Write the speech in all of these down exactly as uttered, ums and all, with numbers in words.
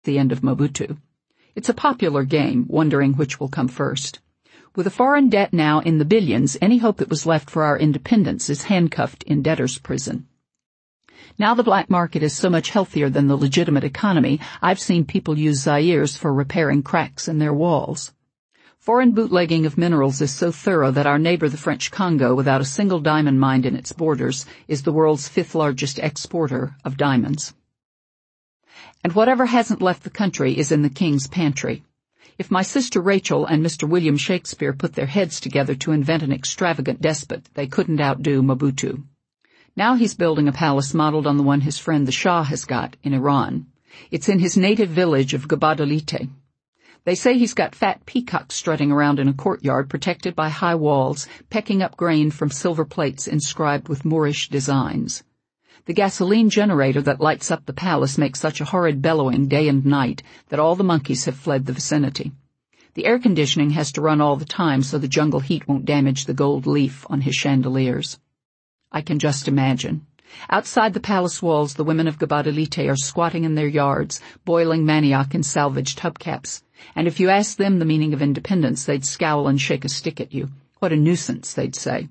the end of Mobutu. It's a popular game, wondering which will come first. With a foreign debt now in the billions, any hope that was left for our independence is handcuffed in debtor's prison. Now the black market is so much healthier than the legitimate economy, I've seen people use Zaires for repairing cracks in their walls. Foreign bootlegging of minerals is so thorough that our neighbor the French Congo, without a single diamond mine in its borders, is the world's fifth largest exporter of diamonds. And whatever hasn't left the country is in the king's pantry. If my sister Rachel and Mister William Shakespeare put their heads together to invent an extravagant despot, they couldn't outdo Mobutu. Now he's building a palace modeled on the one his friend the Shah has got in Iran. It's in his native village of Gbadolite. They say he's got fat peacocks strutting around in a courtyard protected by high walls, pecking up grain from silver plates inscribed with Moorish designs. The gasoline generator that lights up the palace makes such a horrid bellowing day and night that all the monkeys have fled the vicinity. The air conditioning has to run all the time so the jungle heat won't damage the gold leaf on his chandeliers. I can just imagine. Outside the palace walls, the women of Gbadolite are squatting in their yards, boiling manioc in salvaged hubcaps. And if you ask them the meaning of independence, they'd scowl and shake a stick at you. What a nuisance, they'd say.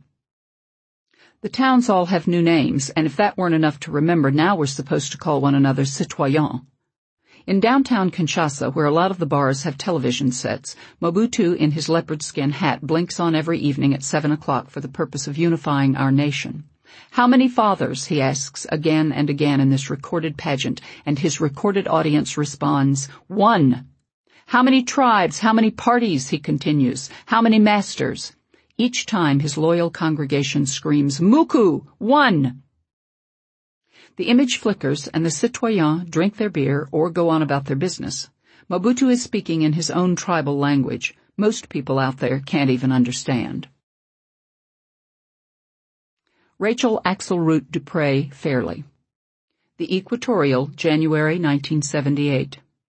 The towns all have new names, and if that weren't enough to remember, now we're supposed to call one another citoyens. In downtown Kinshasa, where a lot of the bars have television sets, Mobutu in his leopard skin hat blinks on every evening at seven o'clock for the purpose of unifying our nation. How many fathers, he asks again and again in this recorded pageant, and his recorded audience responds, one. How many tribes, how many parties, he continues, how many masters? Each time his loyal congregation screams, Muku, one. The image flickers and the citoyens drink their beer or go on about their business. Mobutu is speaking in his own tribal language. Most people out there can't even understand. Rachel Axelrod Dupré Fairley. The Equatorial, January nineteen seventy-eight.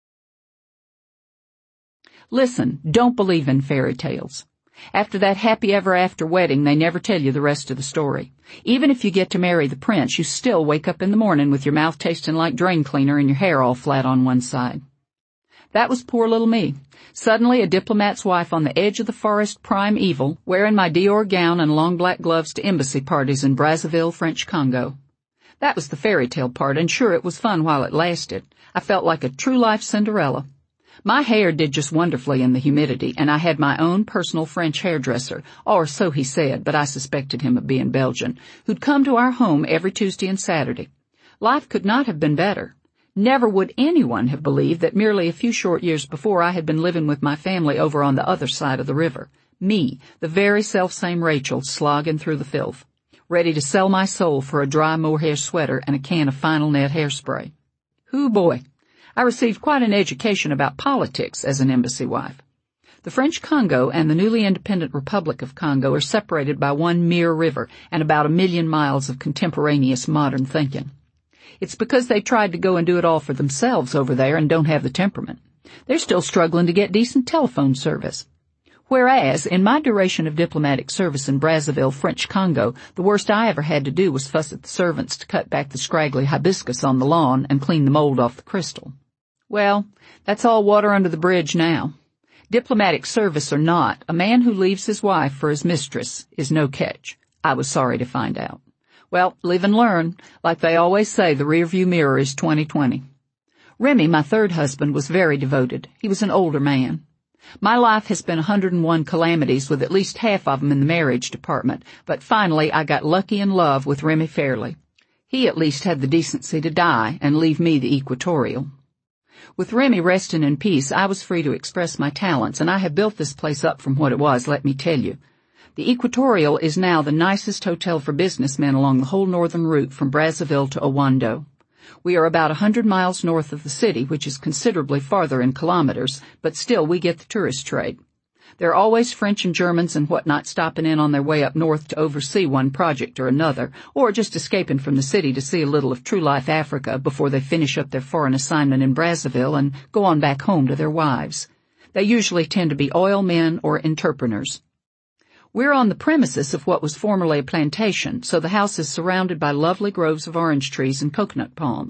Listen, don't believe in fairy tales. After that happy ever after wedding, they never tell you the rest of the story. Even if you get to marry the prince, you still wake up in the morning with your mouth tasting like drain cleaner and your hair all flat on one side. That was poor little me. Suddenly a diplomat's wife on the edge of the forest primeval, wearing my Dior gown and long black gloves to embassy parties in Brazzaville, French Congo. That was the fairy tale part, and sure it was fun while it lasted. I felt like a true-life Cinderella. My hair did just wonderfully in the humidity, and I had my own personal French hairdresser, or so he said, but I suspected him of being Belgian, who'd come to our home every Tuesday and Saturday. Life could not have been better. Never would anyone have believed that merely a few short years before I had been living with my family over on the other side of the river. Me, the very selfsame Rachel, slogging through the filth, ready to sell my soul for a dry mohair sweater and a can of Final Net hairspray. Hoo boy! I received quite an education about politics as an embassy wife. The French Congo and the newly independent Republic of Congo are separated by one mere river and about a million miles of contemporaneous modern thinking. It's because they tried to go and do it all for themselves over there and don't have the temperament. They're still struggling to get decent telephone service. Whereas, in my duration of diplomatic service in Brazzaville, French Congo, the worst I ever had to do was fuss at the servants to cut back the scraggly hibiscus on the lawn and clean the mold off the crystal. Well, that's all water under the bridge now. Diplomatic service or not, a man who leaves his wife for his mistress is no catch. I was sorry to find out. Well, live and learn. Like they always say, the rearview mirror is twenty twenty. Remy, my third husband, was very devoted. He was an older man. My life has been one hundred and one calamities, with at least half of them in the marriage department, but finally I got lucky in love with Remy Fairley. He at least had the decency to die and leave me the equatorial. With Remy resting in peace, I was free to express my talents, and I have built this place up from what it was, let me tell you. The Equatorial is now the nicest hotel for businessmen along the whole northern route from Brazzaville to Owando. We are about a hundred miles north of the city, which is considerably farther in kilometers, but still we get the tourist trade. There are always French and Germans and whatnot stopping in on their way up north to oversee one project or another, or just escaping from the city to see a little of true life Africa before they finish up their foreign assignment in Brazzaville and go on back home to their wives. They usually tend to be oil men or entrepreneurs. We're on the premises of what was formerly a plantation, so the house is surrounded by lovely groves of orange trees and coconut palms.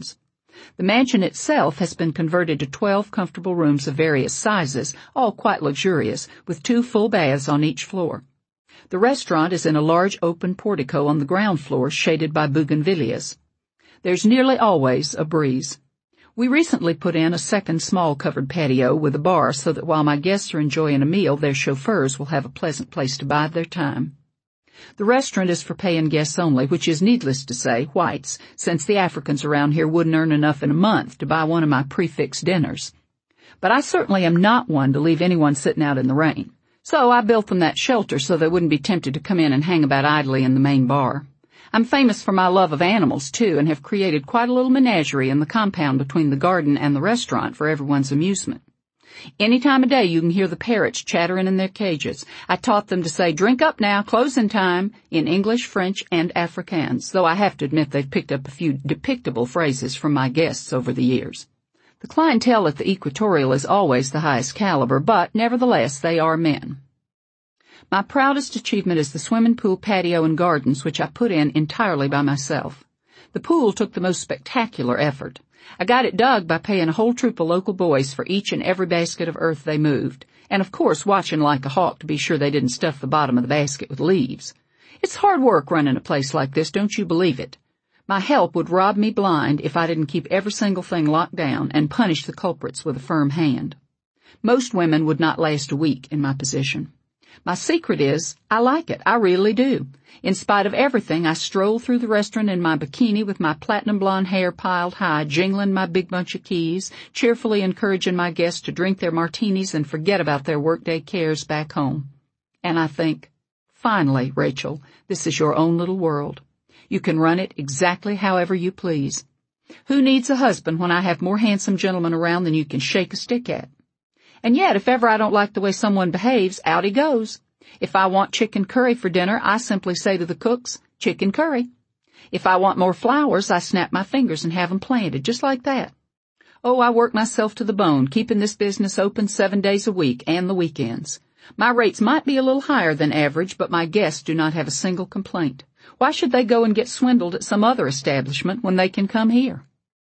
The mansion itself has been converted to twelve comfortable rooms of various sizes, all quite luxurious, with two full baths on each floor. The restaurant is in a large open portico on the ground floor shaded by bougainvilleas. There's nearly always a breeze. We recently put in a second small covered patio with a bar so that while my guests are enjoying a meal, their chauffeurs will have a pleasant place to bide their time. The restaurant is for paying guests only, which is needless to say, whites, since the Africans around here wouldn't earn enough in a month to buy one of my prefix dinners. But I certainly am not one to leave anyone sitting out in the rain. So I built them that shelter so they wouldn't be tempted to come in and hang about idly in the main bar. I'm famous for my love of animals, too, and have created quite a little menagerie in the compound between the garden and the restaurant for everyone's amusement. Any time of day you can hear the parrots chattering in their cages. I taught them to say, "Drink up now, closing time," in English, French, and Afrikaans, though I have to admit they've picked up a few depictable phrases from my guests over the years. The clientele at the Equatorial is always the highest caliber, but nevertheless they are men. My proudest achievement is the swimming pool, patio, and gardens, which I put in entirely by myself. The pool took the most spectacular effort. I got it dug by paying a whole troop of local boys for each and every basket of earth they moved, and of course watching like a hawk to be sure they didn't stuff the bottom of the basket with leaves. It's hard work running a place like this, don't you believe it? My help would rob me blind if I didn't keep every single thing locked down and punish the culprits with a firm hand. Most women would not last a week in my position. My secret is, I like it. I really do. In spite of everything, I stroll through the restaurant in my bikini with my platinum blonde hair piled high, jingling my big bunch of keys, cheerfully encouraging my guests to drink their martinis and forget about their workday cares back home. And I think, finally, Rachel, this is your own little world. You can run it exactly however you please. Who needs a husband when I have more handsome gentlemen around than you can shake a stick at? And yet, if ever I don't like the way someone behaves, out he goes. If I want chicken curry for dinner, I simply say to the cooks, "Chicken curry." If I want more flowers, I snap my fingers and have them planted, just like that. Oh, I work myself to the bone, keeping this business open seven days a week and the weekends. My rates might be a little higher than average, but my guests do not have a single complaint. Why should they go and get swindled at some other establishment when they can come here?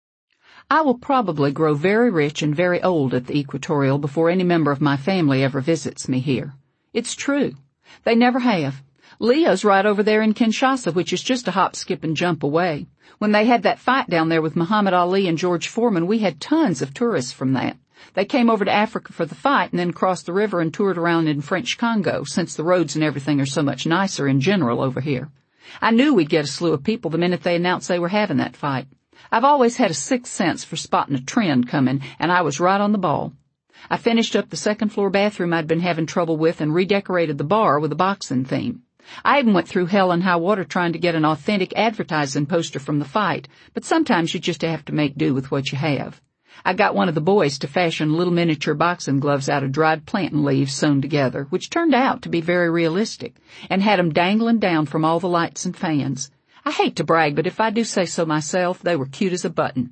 I will probably grow very rich and very old at the Equatorial before any member of my family ever visits me here. It's true. They never have. Leah's right over there in Kinshasa, which is just a hop, skip, and jump away. When they had that fight down there with Muhammad Ali and George Foreman, we had tons of tourists from that. They came over to Africa for the fight and then crossed the river and toured around in French Congo, since the roads and everything are so much nicer in general over here. I knew we'd get a slew of people the minute they announced they were having that fight. I've always had a sixth sense for spotting a trend coming, and I was right on the ball. I finished up the second-floor bathroom I'd been having trouble with and redecorated the bar with a boxing theme. I even went through hell and high water trying to get an authentic advertising poster from the fight, but sometimes you just have to make do with what you have. I got one of the boys to fashion little miniature boxing gloves out of dried plantain leaves sewn together, which turned out to be very realistic, and had 'em dangling down from all the lights and fans. I hate to brag, but if I do say so myself, they were cute as a button.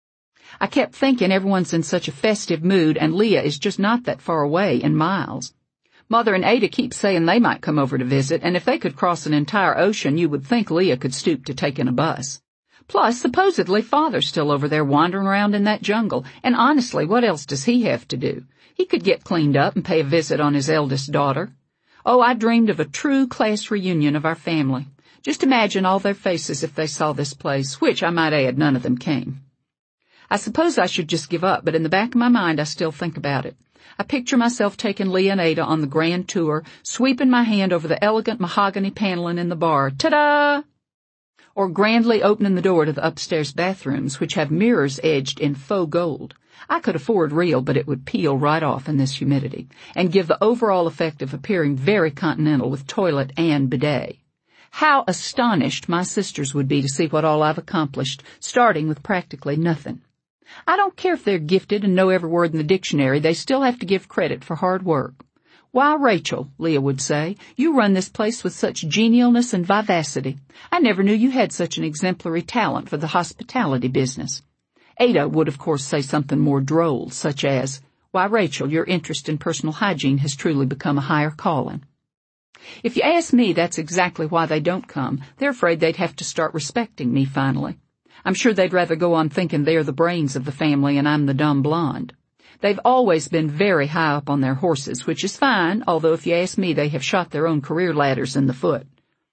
I kept thinking everyone's in such a festive mood, and Leah is just not that far away in miles. Mother and Ada keep saying they might come over to visit, and if they could cross an entire ocean, you would think Leah could stoop to taking a bus. Plus, supposedly Father's still over there wandering around in that jungle, and honestly, what else does he have to do? He could get cleaned up and pay a visit on his eldest daughter. Oh, I dreamed of a true class reunion of our family. Just imagine all their faces if they saw this place, which, I might add, none of them came. I suppose I should just give up, but in the back of my mind I still think about it. I picture myself taking Leah and Ada on the grand tour, sweeping my hand over the elegant mahogany paneling in the bar, ta-da! Or grandly opening the door to the upstairs bathrooms, which have mirrors edged in faux gold. I could afford real, but it would peel right off in this humidity, and give the overall effect of appearing very continental with toilet and bidet. How astonished my sisters would be to see what all I've accomplished, starting with practically nothing. I don't care if they're gifted and know every word in the dictionary, they still have to give credit for hard work. Why, Rachel, Leah would say, you run this place with such genialness and vivacity. I never knew you had such an exemplary talent for the hospitality business. Ada would, of course, say something more droll, such as, why, Rachel, your interest in personal hygiene has truly become a higher calling. If you ask me, that's exactly why they don't come. They're afraid they'd have to start respecting me finally. I'm sure they'd rather go on thinking they're the brains of the family and I'm the dumb blonde. They've always been very high up on their horses, which is fine, although if you ask me, they have shot their own career ladders in the foot.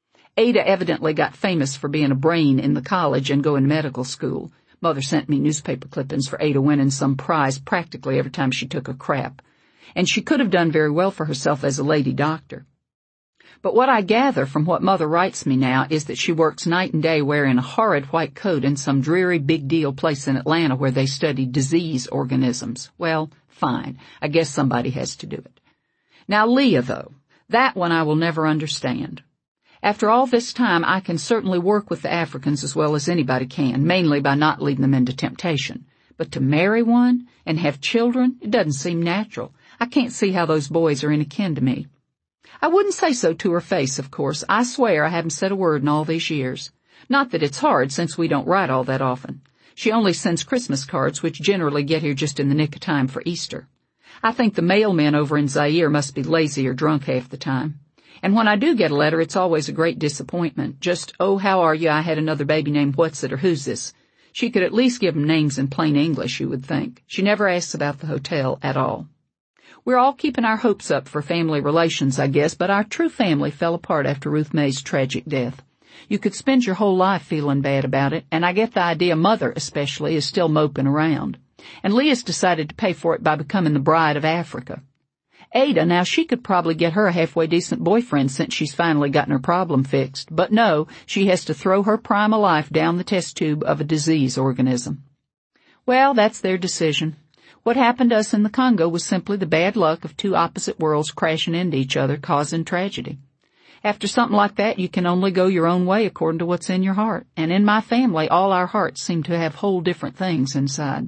Ada evidently got famous for being a brain in the college and going to medical school. Mother sent me newspaper clippings for Ada winning some prize practically every time she took a crap. And she could have done very well for herself as a lady doctor. But what I gather from what Mother writes me now is that she works night and day wearing a horrid white coat in some dreary big deal place in Atlanta where they study disease organisms. Well, fine. I guess somebody has to do it. Now Leah, though, that one I will never understand. After all this time, I can certainly work with the Africans as well as anybody can, mainly by not leading them into temptation. But to marry one and have children, it doesn't seem natural. I can't see how those boys are any kin to me. I wouldn't say so to her face, of course. I swear I haven't said a word in all these years. Not that it's hard, since we don't write all that often. She only sends Christmas cards, which generally get here just in the nick of time for Easter. I think the mailmen over in Zaire must be lazy or drunk half the time. And when I do get a letter, it's always a great disappointment. Just, oh, how are you? I had another baby named What's It or Who's This? She could at least give them names in plain English, you would think. She never asks about the hotel at all. We're all keeping our hopes up for family relations, I guess, but our true family fell apart after Ruth May's tragic death. You could spend your whole life feeling bad about it, and I get the idea Mother, especially, is still moping around. And Leah's decided to pay for it by becoming the bride of Africa. Ada, now she could probably get her a halfway decent boyfriend since she's finally gotten her problem fixed, but no, she has to throw her prime of life down the test tube of a disease organism. Well, that's their decision. What happened to us in the Congo was simply the bad luck of two opposite worlds crashing into each other, causing tragedy. After something like that, you can only go your own way according to what's in your heart. And in my family, all our hearts seem to have whole different things inside.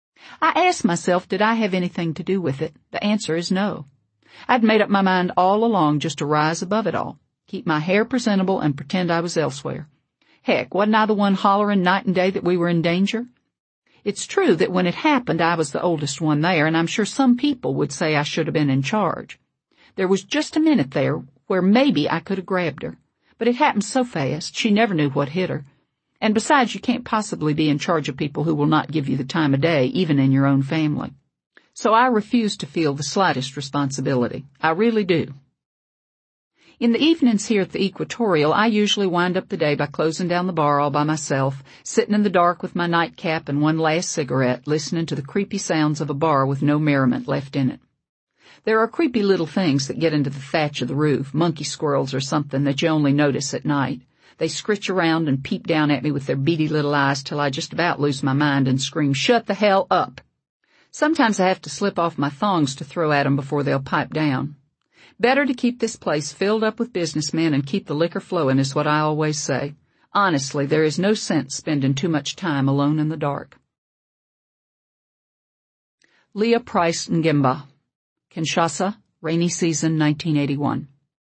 I asked myself, did I have anything to do with it? The answer is no. I'd made up my mind all along just to rise above it all, keep my hair presentable and pretend I was elsewhere. Heck, wasn't I the one hollering night and day that we were in danger? It's true that when it happened, I was the oldest one there, and I'm sure some people would say I should have been in charge. There was just a minute there where maybe I could have grabbed her, but it happened so fast, she never knew what hit her. And besides, you can't possibly be in charge of people who will not give you the time of day, even in your own family. So I refuse to feel the slightest responsibility. I really do. In the evenings here at the Equatorial, I usually wind up the day by closing down the bar all by myself, sitting in the dark with my nightcap and one last cigarette, listening to the creepy sounds of a bar with no merriment left in it. There are creepy little things that get into the thatch of the roof, monkey squirrels or something that you only notice at night. They scritch around and peep down at me with their beady little eyes till I just about lose my mind and scream, "Shut the hell up!" Sometimes I have to slip off my thongs to throw at them before they'll pipe down. Better to keep this place filled up with businessmen and keep the liquor flowing is what I always say. Honestly, there is no sense spending too much time alone in the dark. Leah Price Ngimba, Kinshasa, rainy season nineteen eighty-one.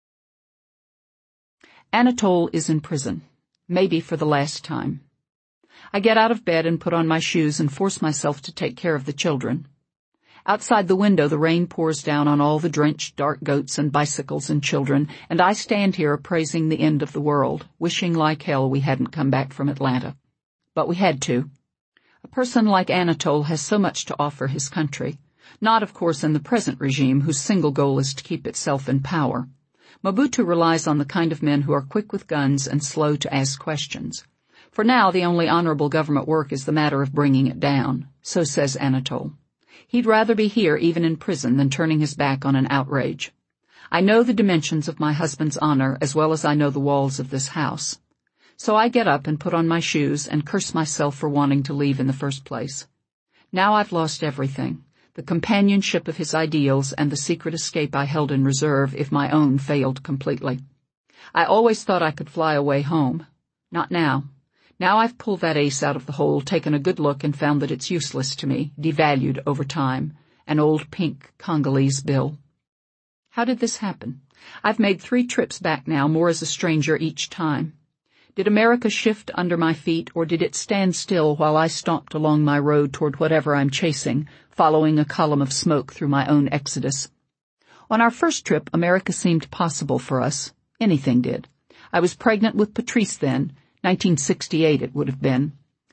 Anatole is in prison, maybe for the last time. I get out of bed and put on my shoes and force myself to take care of the children. Outside the window, the rain pours down on all the drenched dark goats and bicycles and children, and I stand here appraising the end of the world, wishing like hell we hadn't come back from Atlanta. But we had to. A person like Anatole has so much to offer his country. Not, of course, in the present regime, whose single goal is to keep itself in power. Mobutu relies on the kind of men who are quick with guns and slow to ask questions. For now, the only honorable government work is the matter of bringing it down. So says Anatole. He'd rather be here, even in prison, than turning his back on an outrage. I know the dimensions of my husband's honor as well as I know the walls of this house. So I get up and put on my shoes and curse myself for wanting to leave in the first place. Now I've lost everything, the companionship of his ideals and the secret escape I held in reserve if my own failed completely. I always thought I could fly away home. Not now. Now I've pulled that ace out of the hole, taken a good look, and found that it's useless to me, devalued over time, an old pink Congolese bill. How did this happen? I've made three trips back now, more as a stranger each time. Did America shift under my feet, or did it stand still while I stomped along my road toward whatever I'm chasing, following a column of smoke through my own exodus? On our first trip, America seemed possible for us. Anything did. I was pregnant with Patrice then. nineteen sixty-eight it would have been.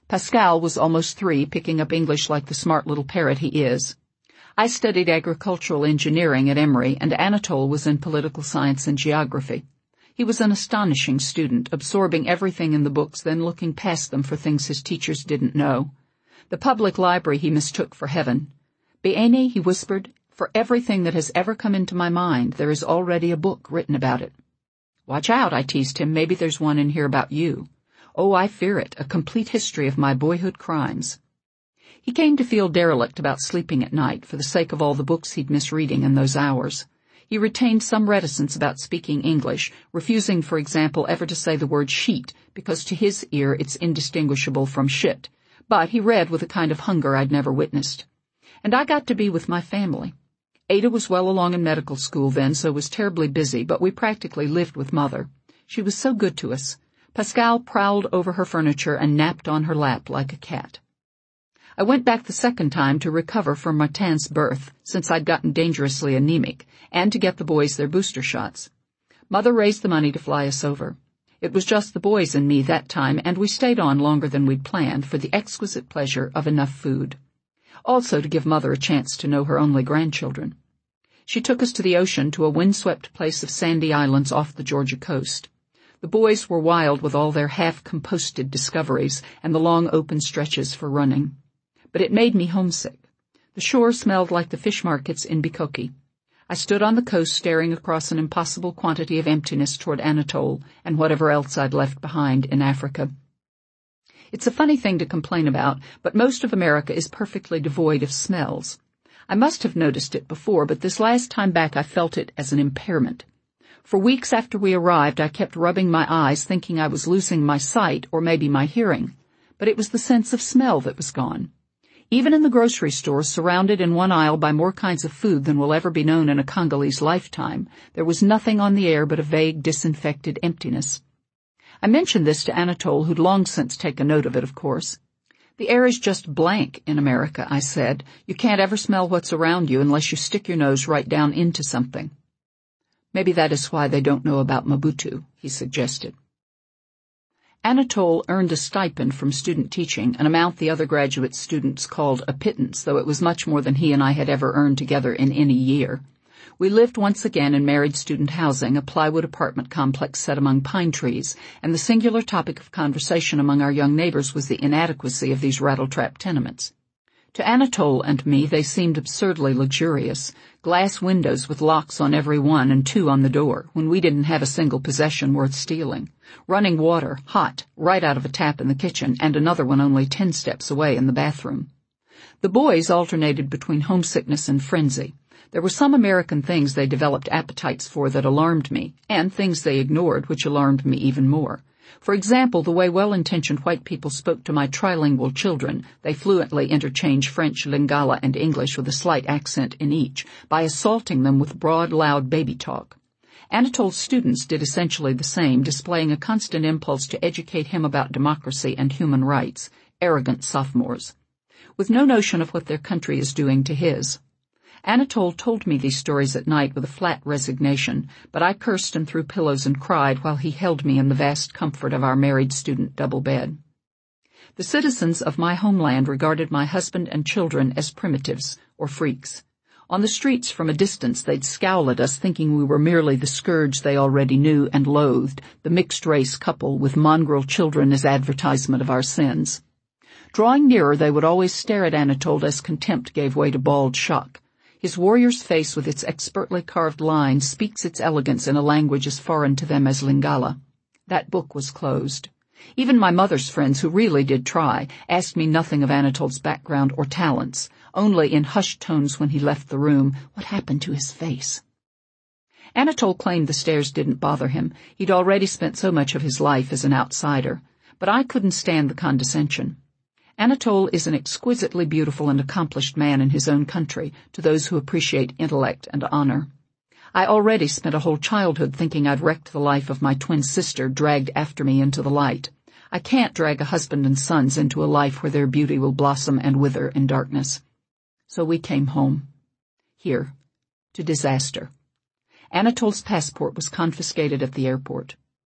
Pascal was almost three, picking up English like the smart little parrot he is. I studied agricultural engineering at Emory, and Anatole was in political science and geography. He was an astonishing student, absorbing everything in the books, then looking past them for things his teachers didn't know. The public library he mistook for heaven. Biene, he whispered, for everything that has ever come into my mind, there is already a book written about it. Watch out, I teased him, maybe there's one in here about you. Oh, I fear it, a complete history of my boyhood crimes. He came to feel derelict about sleeping at night for the sake of all the books he'd miss reading in those hours. He retained some reticence about speaking English, refusing, for example, ever to say the word sheet, because to his ear it's indistinguishable from shit. But he read with a kind of hunger I'd never witnessed. And I got to be with my family. Ada was well along in medical school then, so was terribly busy, but we practically lived with Mother. She was so good to us. Pascal prowled over her furniture and napped on her lap like a cat. I went back the second time to recover from Martin's birth, since I'd gotten dangerously anemic, and to get the boys their booster shots. Mother raised the money to fly us over. It was just the boys and me that time, and we stayed on longer than we'd planned for the exquisite pleasure of enough food. Also to give Mother a chance to know her only grandchildren. She took us to the ocean, to a windswept place of sandy islands off the Georgia coast. The boys were wild with all their half-composted discoveries and the long open stretches for running. But it made me homesick. The shore smelled like the fish markets in Bikoki. I stood on the coast staring across an impossible quantity of emptiness toward Anatole and whatever else I'd left behind in Africa. It's a funny thing to complain about, but most of America is perfectly devoid of smells. I must have noticed it before, but this last time back I felt it as an impairment. For weeks after we arrived, I kept rubbing my eyes, thinking I was losing my sight or maybe my hearing. But it was the sense of smell that was gone. Even in the grocery store, surrounded in one aisle by more kinds of food than will ever be known in a Congolese lifetime, there was nothing on the air but a vague, disinfected emptiness. I mentioned this to Anatole, who'd long since taken note of it, of course. The air is just blank in America, I said. You can't ever smell what's around you unless you stick your nose right down into something. Maybe that is why they don't know about Mobutu, he suggested. Anatole earned a stipend from student teaching, an amount the other graduate students called a pittance, though it was much more than he and I had ever earned together in any year. We lived once again in married student housing, a plywood apartment complex set among pine trees, and the singular topic of conversation among our young neighbors was the inadequacy of these rattle-trap tenements. To Anatole and me they seemed absurdly luxurious, glass windows with locks on every one and two on the door, when we didn't have a single possession worth stealing, running water, hot, right out of a tap in the kitchen, and another one only ten steps away in the bathroom. The boys alternated between homesickness and frenzy. There were some American things they developed appetites for that alarmed me, and things they ignored which alarmed me even more. For example, the way well-intentioned white people spoke to my trilingual children. They fluently interchanged French, Lingala, and English with a slight accent in each, by assaulting them with broad, loud baby talk. Anatole's students did essentially the same, displaying a constant impulse to educate him about democracy and human rights, arrogant sophomores, with no notion of what their country is doing to his. Anatole told me these stories at night with a flat resignation, but I cursed and threw pillows and cried while he held me in the vast comfort of our married student double bed. The citizens of my homeland regarded my husband and children as primitives or freaks. On the streets from a distance they'd scowl at us, thinking we were merely the scourge they already knew and loathed, the mixed-race couple with mongrel children as advertisement of our sins. Drawing nearer, they would always stare at Anatole as contempt gave way to bald shock. His warrior's face with its expertly carved lines speaks its elegance in a language as foreign to them as Lingala. That book was closed. Even my mother's friends, who really did try, asked me nothing of Anatole's background or talents, only in hushed tones when he left the room, what happened to his face? Anatole claimed the stares didn't bother him. He'd already spent so much of his life as an outsider. But I couldn't stand the condescension. Anatole is an exquisitely beautiful and accomplished man in his own country, to those who appreciate intellect and honor. I already spent a whole childhood thinking I'd wrecked the life of my twin sister, dragged after me into the light. I can't drag a husband and sons into a life where their beauty will blossom and wither in darkness. So we came home. Here. To disaster. Anatole's passport was confiscated at the airport.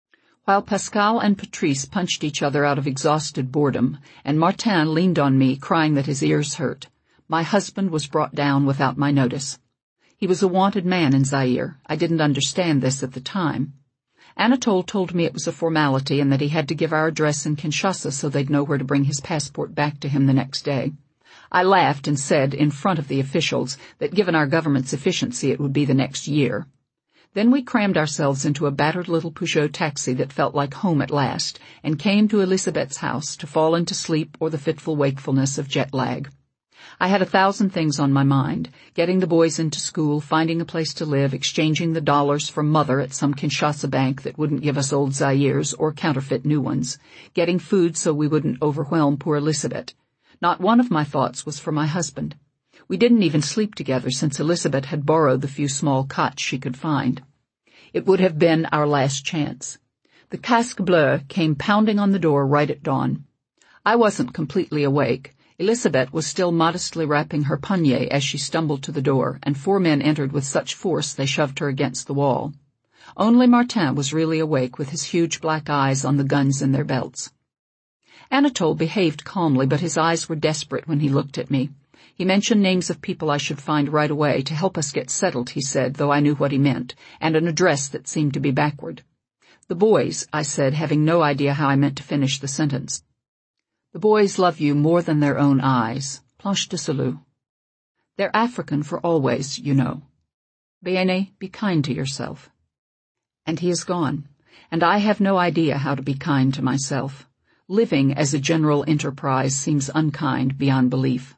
While Pascal and Patrice punched each other out of exhausted boredom, and Martin leaned on me, crying that his ears hurt, my husband was brought down without my notice. He was a wanted man in Zaire. I didn't understand this at the time. Anatole told me it was a formality and that he had to give our address in Kinshasa so they'd know where to bring his passport back to him the next day. I laughed and said in front of the officials that given our government's efficiency it would be the next year. Then we crammed ourselves into a battered little Peugeot taxi that felt like home at last and came to Elisabeth's house to fall into sleep or the fitful wakefulness of jet lag. I had a thousand things on my mind, getting the boys into school, finding a place to live, exchanging the dollars for mother at some Kinshasa bank that wouldn't give us old Zaires or counterfeit new ones, getting food so we wouldn't overwhelm poor Elisabeth. Not one of my thoughts was for my husband. We didn't even sleep together since Elisabeth had borrowed the few small cots she could find. It would have been our last chance. The Casque Bleu came pounding on the door right at dawn. I wasn't completely awake. Elisabeth was still modestly wrapping her pannier as she stumbled to the door, and four men entered with such force they shoved her against the wall. Only Martin was really awake, with his huge black eyes on the guns in their belts. Anatole behaved calmly, but his eyes were desperate when he looked at me. He mentioned names of people I should find right away to help us get settled, he said, though I knew what he meant, and an address that seemed to be backward. The boys, I said, having no idea how I meant to finish the sentence. The boys love you more than their own eyes. Planche de salut. They're African for always, you know. Bene, be kind to yourself. And he is gone, and I have no idea how to be kind to myself. Living as a general enterprise seems unkind beyond belief.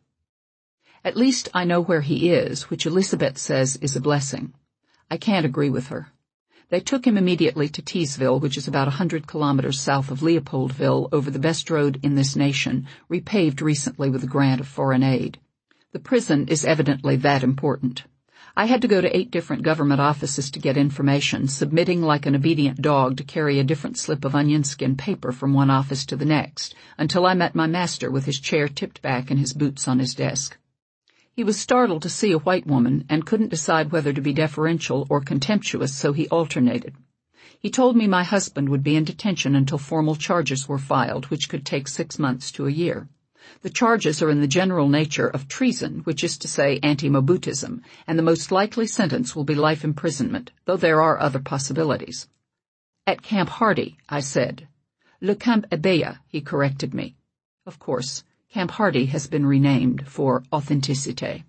At least I know where he is, which Elisabeth says is a blessing. I can't agree with her. They took him immediately to Teesville, which is about a hundred kilometers south of Leopoldville, over the best road in this nation, repaved recently with a grant of foreign aid. The prison is evidently that important. I had to go to eight different government offices to get information, submitting like an obedient dog to carry a different slip of onion skin paper from one office to the next, until I met my master with his chair tipped back and his boots on his desk. He was startled to see a white woman and couldn't decide whether to be deferential or contemptuous, so he alternated. He told me my husband would be in detention until formal charges were filed, which could take six months to a year. The charges are in the general nature of treason, which is to say anti-Mobutism, and the most likely sentence will be life imprisonment, though there are other possibilities. At Camp Hardy, I said. Le Camp Ebeya, he corrected me. Of course, Camp Hardy has been renamed for authenticité.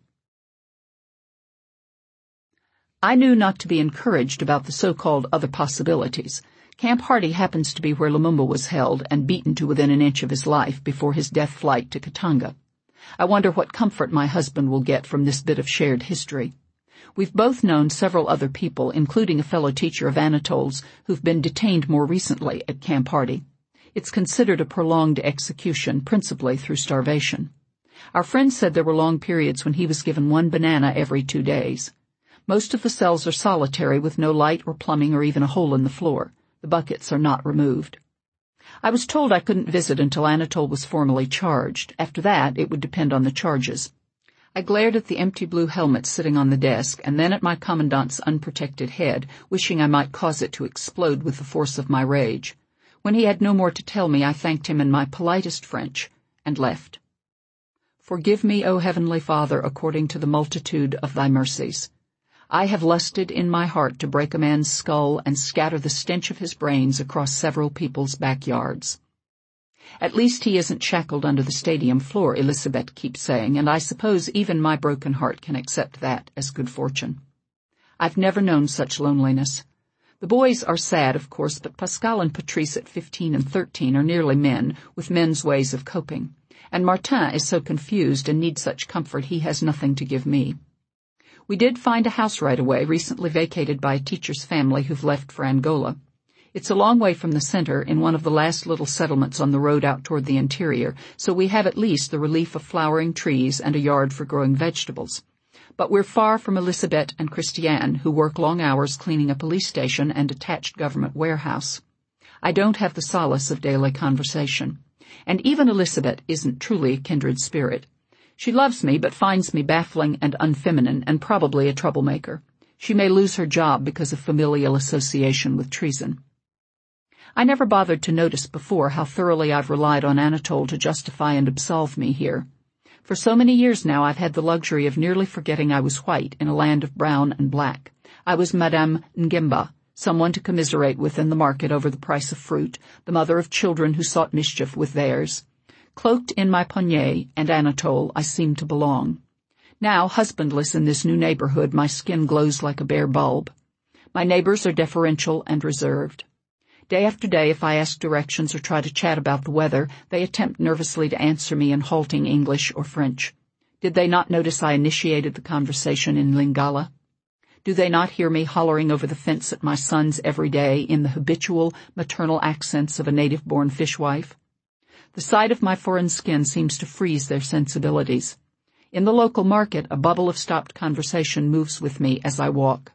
I knew not to be encouraged about the so-called other possibilities. Camp Hardy happens to be where Lumumba was held and beaten to within an inch of his life before his death flight to Katanga. I wonder what comfort my husband will get from this bit of shared history. We've both known several other people, including a fellow teacher of Anatole's, who've been detained more recently at Camp Hardy. It's considered a prolonged execution, principally through starvation. Our friend said there were long periods when he was given one banana every two days. Most of the cells are solitary with no light or plumbing or even a hole in the floor. The buckets are not removed. I was told I couldn't visit until Anatole was formally charged. After that, it would depend on the charges. I glared at the empty blue helmet sitting on the desk and then at my commandant's unprotected head, wishing I might cause it to explode with the force of my rage. When he had no more to tell me, I thanked him in my politest French and left. Forgive me, O Heavenly Father, according to the multitude of thy mercies. I have lusted in my heart to break a man's skull and scatter the stench of his brains across several people's backyards. At least he isn't shackled under the stadium floor, Elisabeth keeps saying, and I suppose even my broken heart can accept that as good fortune. I've never known such loneliness. The boys are sad, of course, but Pascal and Patrice at fifteen and thirteen are nearly men, with men's ways of coping. And Martin is so confused and needs such comfort he has nothing to give me. We did find a house right away, recently vacated by a teacher's family who've left for Angola. It's a long way from the center, in one of the last little settlements on the road out toward the interior, so we have at least the relief of flowering trees and a yard for growing vegetables. But we're far from Elisabeth and Christiane, who work long hours cleaning a police station and attached government warehouse. I don't have the solace of daily conversation. And even Elisabeth isn't truly a kindred spirit. She loves me, but finds me baffling and unfeminine and probably a troublemaker. She may lose her job because of familial association with treason. I never bothered to notice before how thoroughly I've relied on Anatole to justify and absolve me here. For so many years now I've had the luxury of nearly forgetting I was white in a land of brown and black. I was Madame Ngimba, someone to commiserate with in the market over the price of fruit, the mother of children who sought mischief with theirs. Cloaked in my poney and Anatole, I seemed to belong. Now, husbandless in this new neighborhood, my skin glows like a bare bulb. My neighbors are deferential and reserved. Day after day, if I ask directions or try to chat about the weather, they attempt nervously to answer me in halting English or French. Did they not notice I initiated the conversation in Lingala? Do they not hear me hollering over the fence at my sons every day in the habitual maternal accents of a native-born fishwife? The sight of my foreign skin seems to freeze their sensibilities. In the local market, a bubble of stopped conversation moves with me as I walk.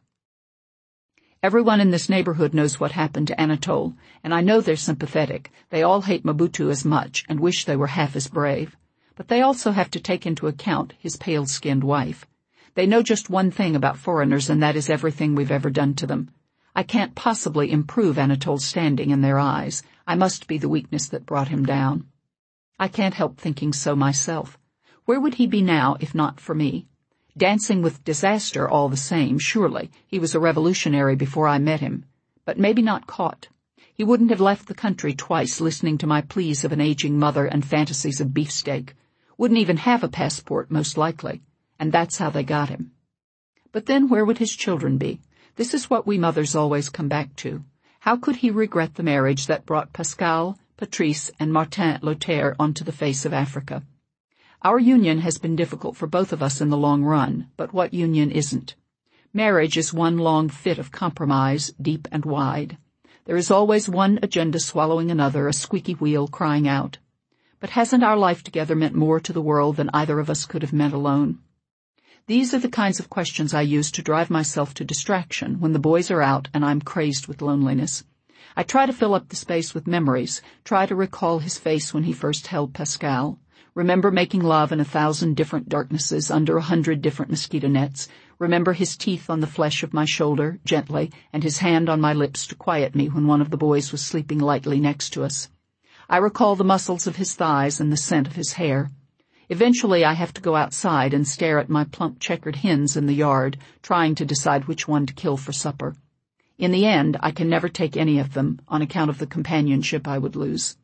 Everyone in this neighborhood knows what happened to Anatole, and I know they're sympathetic. They all hate Mobutu as much and wish they were half as brave. But they also have to take into account his pale-skinned wife. They know just one thing about foreigners, and that is everything we've ever done to them. I can't possibly improve Anatole's standing in their eyes. I must be the weakness that brought him down. I can't help thinking so myself. Where would he be now if not for me? Dancing with disaster all the same, surely. He was a revolutionary before I met him. But maybe not caught. He wouldn't have left the country twice listening to my pleas of an aging mother and fantasies of beefsteak. Wouldn't even have a passport, most likely. And that's how they got him. But then where would his children be? This is what we mothers always come back to. How could he regret the marriage that brought Pascal, Patrice, and Martin Lothaire onto the face of Africa? Our union has been difficult for both of us in the long run, but what union isn't? Marriage is one long fit of compromise, deep and wide. There is always one agenda swallowing another, a squeaky wheel crying out. But hasn't our life together meant more to the world than either of us could have meant alone? These are the kinds of questions I use to drive myself to distraction when the boys are out and I'm crazed with loneliness. I try to fill up the space with memories, try to recall his face when he first held Pascal. Remember making love in a thousand different darknesses under a hundred different mosquito nets. Remember his teeth on the flesh of my shoulder, gently, and his hand on my lips to quiet me when one of the boys was sleeping lightly next to us. I recall the muscles of his thighs and the scent of his hair. Eventually I have to go outside and stare at my plump checkered hens in the yard, trying to decide which one to kill for supper. In the end, I can never take any of them on account of the companionship I would lose.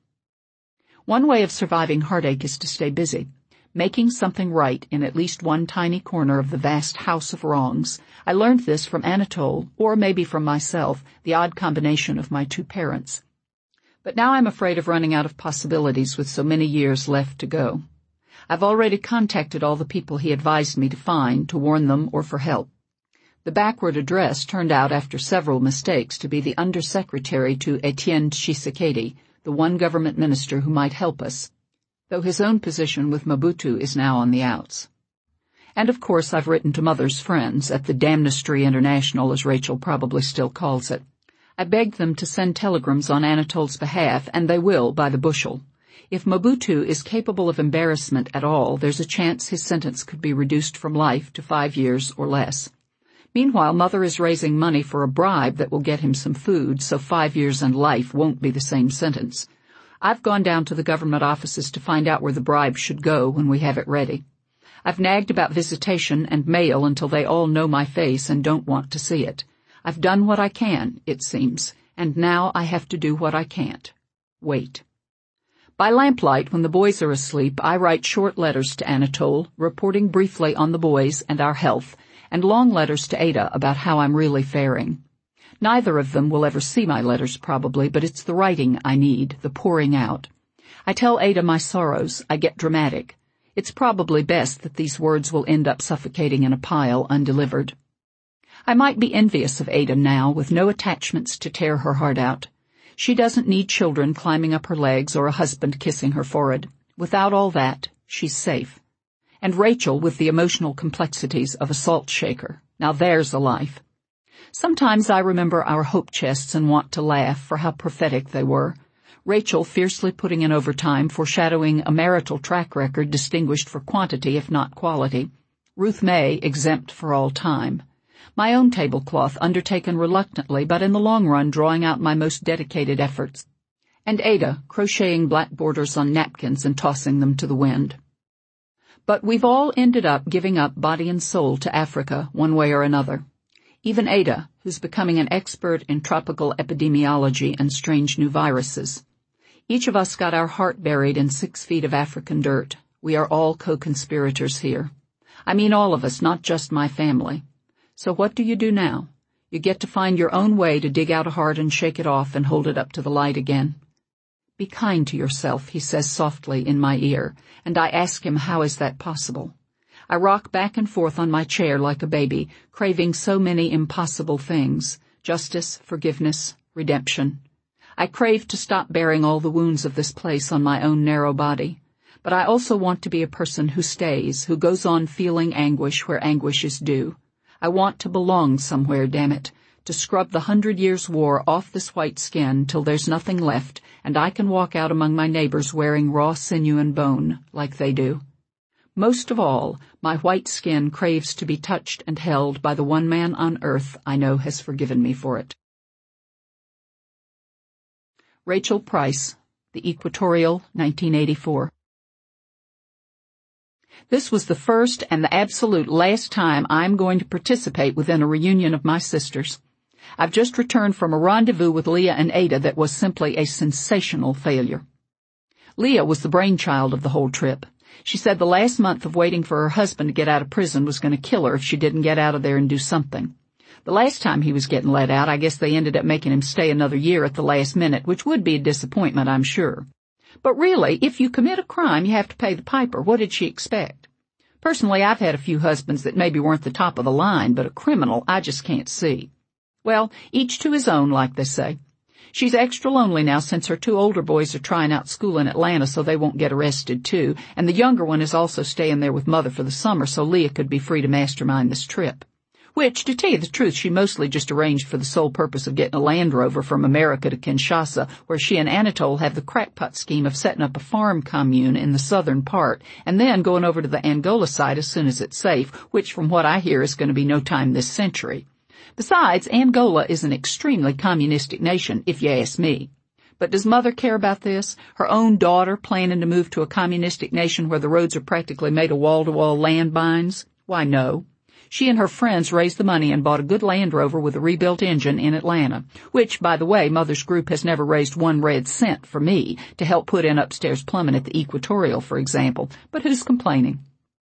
One way of surviving heartache is to stay busy, making something right in at least one tiny corner of the vast house of wrongs. I learned this from Anatole, or maybe from myself, the odd combination of my two parents. But now I'm afraid of running out of possibilities with so many years left to go. I've already contacted all the people he advised me to find, to warn them or for help. The backward address turned out after several mistakes to be the undersecretary to Etienne Tshisekedi, the one government minister who might help us, though his own position with Mobutu is now on the outs. And of course I've written to Mother's friends at the Damnistry International, as Rachel probably still calls it. I begged them to send telegrams on Anatole's behalf, and they will by the bushel. If Mobutu is capable of embarrassment at all, there's a chance his sentence could be reduced from life to five years or less. Meanwhile, Mother is raising money for a bribe that will get him some food, so five years and life won't be the same sentence. I've gone down to the government offices to find out where the bribe should go when we have it ready. I've nagged about visitation and mail until they all know my face and don't want to see it. I've done what I can, it seems, and now I have to do what I can't. Wait. By lamplight, when the boys are asleep, I write short letters to Anatole, reporting briefly on the boys and our health, and long letters to Ada about how I'm really faring. Neither of them will ever see my letters probably, but it's the writing I need, the pouring out. I tell Ada my sorrows, I get dramatic. It's probably best that these words will end up suffocating in a pile undelivered. I might be envious of Ada now, with no attachments to tear her heart out. She doesn't need children climbing up her legs or a husband kissing her forehead. Without all that, she's safe. And Rachel with the emotional complexities of a salt shaker. Now there's a life. Sometimes I remember our hope chests and want to laugh for how prophetic they were. Rachel fiercely putting in overtime, foreshadowing a marital track record distinguished for quantity if not quality. Ruth May exempt for all time. My own tablecloth undertaken reluctantly, but in the long run drawing out my most dedicated efforts. And Ada crocheting black borders on napkins and tossing them to the wind. But we've all ended up giving up body and soul to Africa one way or another. Even Ada, who's becoming an expert in tropical epidemiology and strange new viruses. Each of us got our heart buried in six feet of African dirt. We are all co-conspirators here. I mean all of us, not just my family. So what do you do now? You get to find your own way to dig out a heart and shake it off and hold it up to the light again. Be kind to yourself, he says softly in my ear, and I ask him how is that possible. I rock back and forth on my chair like a baby, craving so many impossible things: justice, forgiveness, redemption. I crave to stop bearing all the wounds of this place on my own narrow body. But I also want to be a person who stays, who goes on feeling anguish where anguish is due. I want to belong somewhere, damn it, to scrub the hundred years' war off this white skin till there's nothing left, and I can walk out among my neighbors wearing raw sinew and bone, like they do. Most of all, my white skin craves to be touched and held by the one man on earth I know has forgiven me for it. Rachel Price, The Equatorial, nineteen eighty-four. This was the first and the absolute last time I'm going to participate within a reunion of my sisters. I've just returned from a rendezvous with Leah and Ada that was simply a sensational failure. Leah was the brainchild of the whole trip. She said the last month of waiting for her husband to get out of prison was going to kill her if she didn't get out of there and do something. The last time he was getting let out, I guess they ended up making him stay another year at the last minute, which would be a disappointment, I'm sure. But really, if you commit a crime, you have to pay the piper. What did she expect? Personally, I've had a few husbands that maybe weren't the top of the line, but a criminal I just can't see. Well, each to his own, like they say. She's extra lonely now since her two older boys are trying out school in Atlanta so they won't get arrested too, and the younger one is also staying there with Mother for the summer so Leah could be free to mastermind this trip. Which, to tell you the truth, she mostly just arranged for the sole purpose of getting a Land Rover from America to Kinshasa, where she and Anatole have the crackpot scheme of setting up a farm commune in the southern part, and then going over to the Angola side as soon as it's safe, which from what I hear is going to be no time this century. Besides, Angola is an extremely communistic nation, if you ask me. But does Mother care about this? Her own daughter planning to move to a communistic nation where the roads are practically made of wall-to-wall landmines? Why, no. She and her friends raised the money and bought a good Land Rover with a rebuilt engine in Atlanta, which, by the way, Mother's group has never raised one red cent for me to help put in upstairs plumbing at the Equatorial, for example. But who's complaining?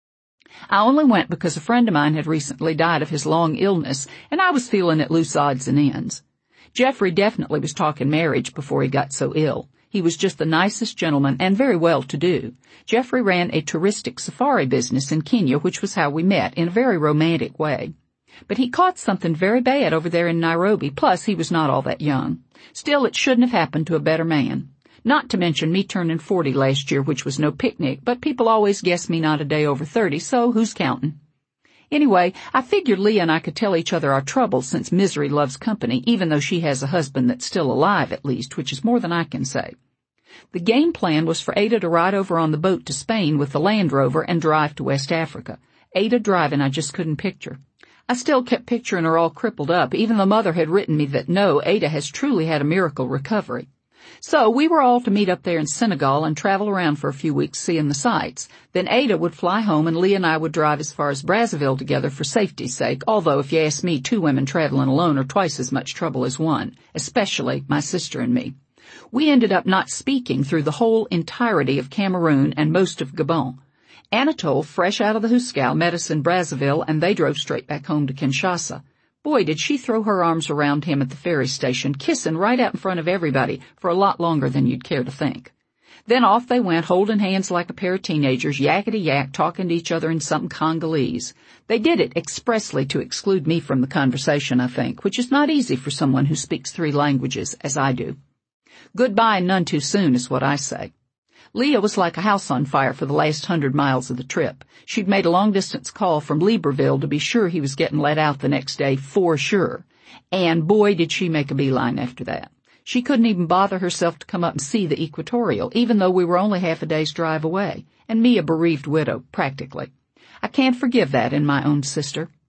I only went because a friend of mine had recently died of his long illness, and I was feeling at loose odds and ends. Jeffrey definitely was talking marriage before he got so ill. He was just the nicest gentleman and very well-to-do. Jeffrey ran a touristic safari business in Kenya, which was how we met, in a very romantic way. But he caught something very bad over there in Nairobi, plus he was not all that young. Still, it shouldn't have happened to a better man. Not to mention me turning forty last year, which was no picnic, but people always guess me not a day over thirty, so who's counting? Anyway, I figured Leah and I could tell each other our troubles since misery loves company, even though she has a husband that's still alive at least, which is more than I can say. The game plan was for Ada to ride over on the boat to Spain with the Land Rover and drive to West Africa. Ada driving I just couldn't picture. I still kept picturing her all crippled up, even though Mother had written me that no, Ada has truly had a miracle recovery. So we were all to meet up there in Senegal and travel around for a few weeks seeing the sights. Then Ada would fly home and Leah and I would drive as far as Brazzaville together for safety's sake, although if you ask me, two women traveling alone are twice as much trouble as one, especially my sister and me. We ended up not speaking through the whole entirety of Cameroon and most of Gabon. Anatole, fresh out of the Hooskow, met us in Brazzaville and they drove straight back home to Kinshasa. Boy, did she throw her arms around him at the ferry station, kissing right out in front of everybody for a lot longer than you'd care to think. Then off they went, holding hands like a pair of teenagers, yakety-yak, talking to each other in something Congolese. They did it expressly to exclude me from the conversation, I think, which is not easy for someone who speaks three languages, as I do. Goodbye and none too soon is what I say. Leah was like a house on fire for the last hundred miles of the trip. She'd made a long-distance call from Libreville to be sure he was getting let out the next day for sure. And boy, did she make a beeline after that. She couldn't even bother herself to come up and see the Equatorial, even though we were only half a day's drive away, and me a bereaved widow, practically. I can't forgive that in my own sister.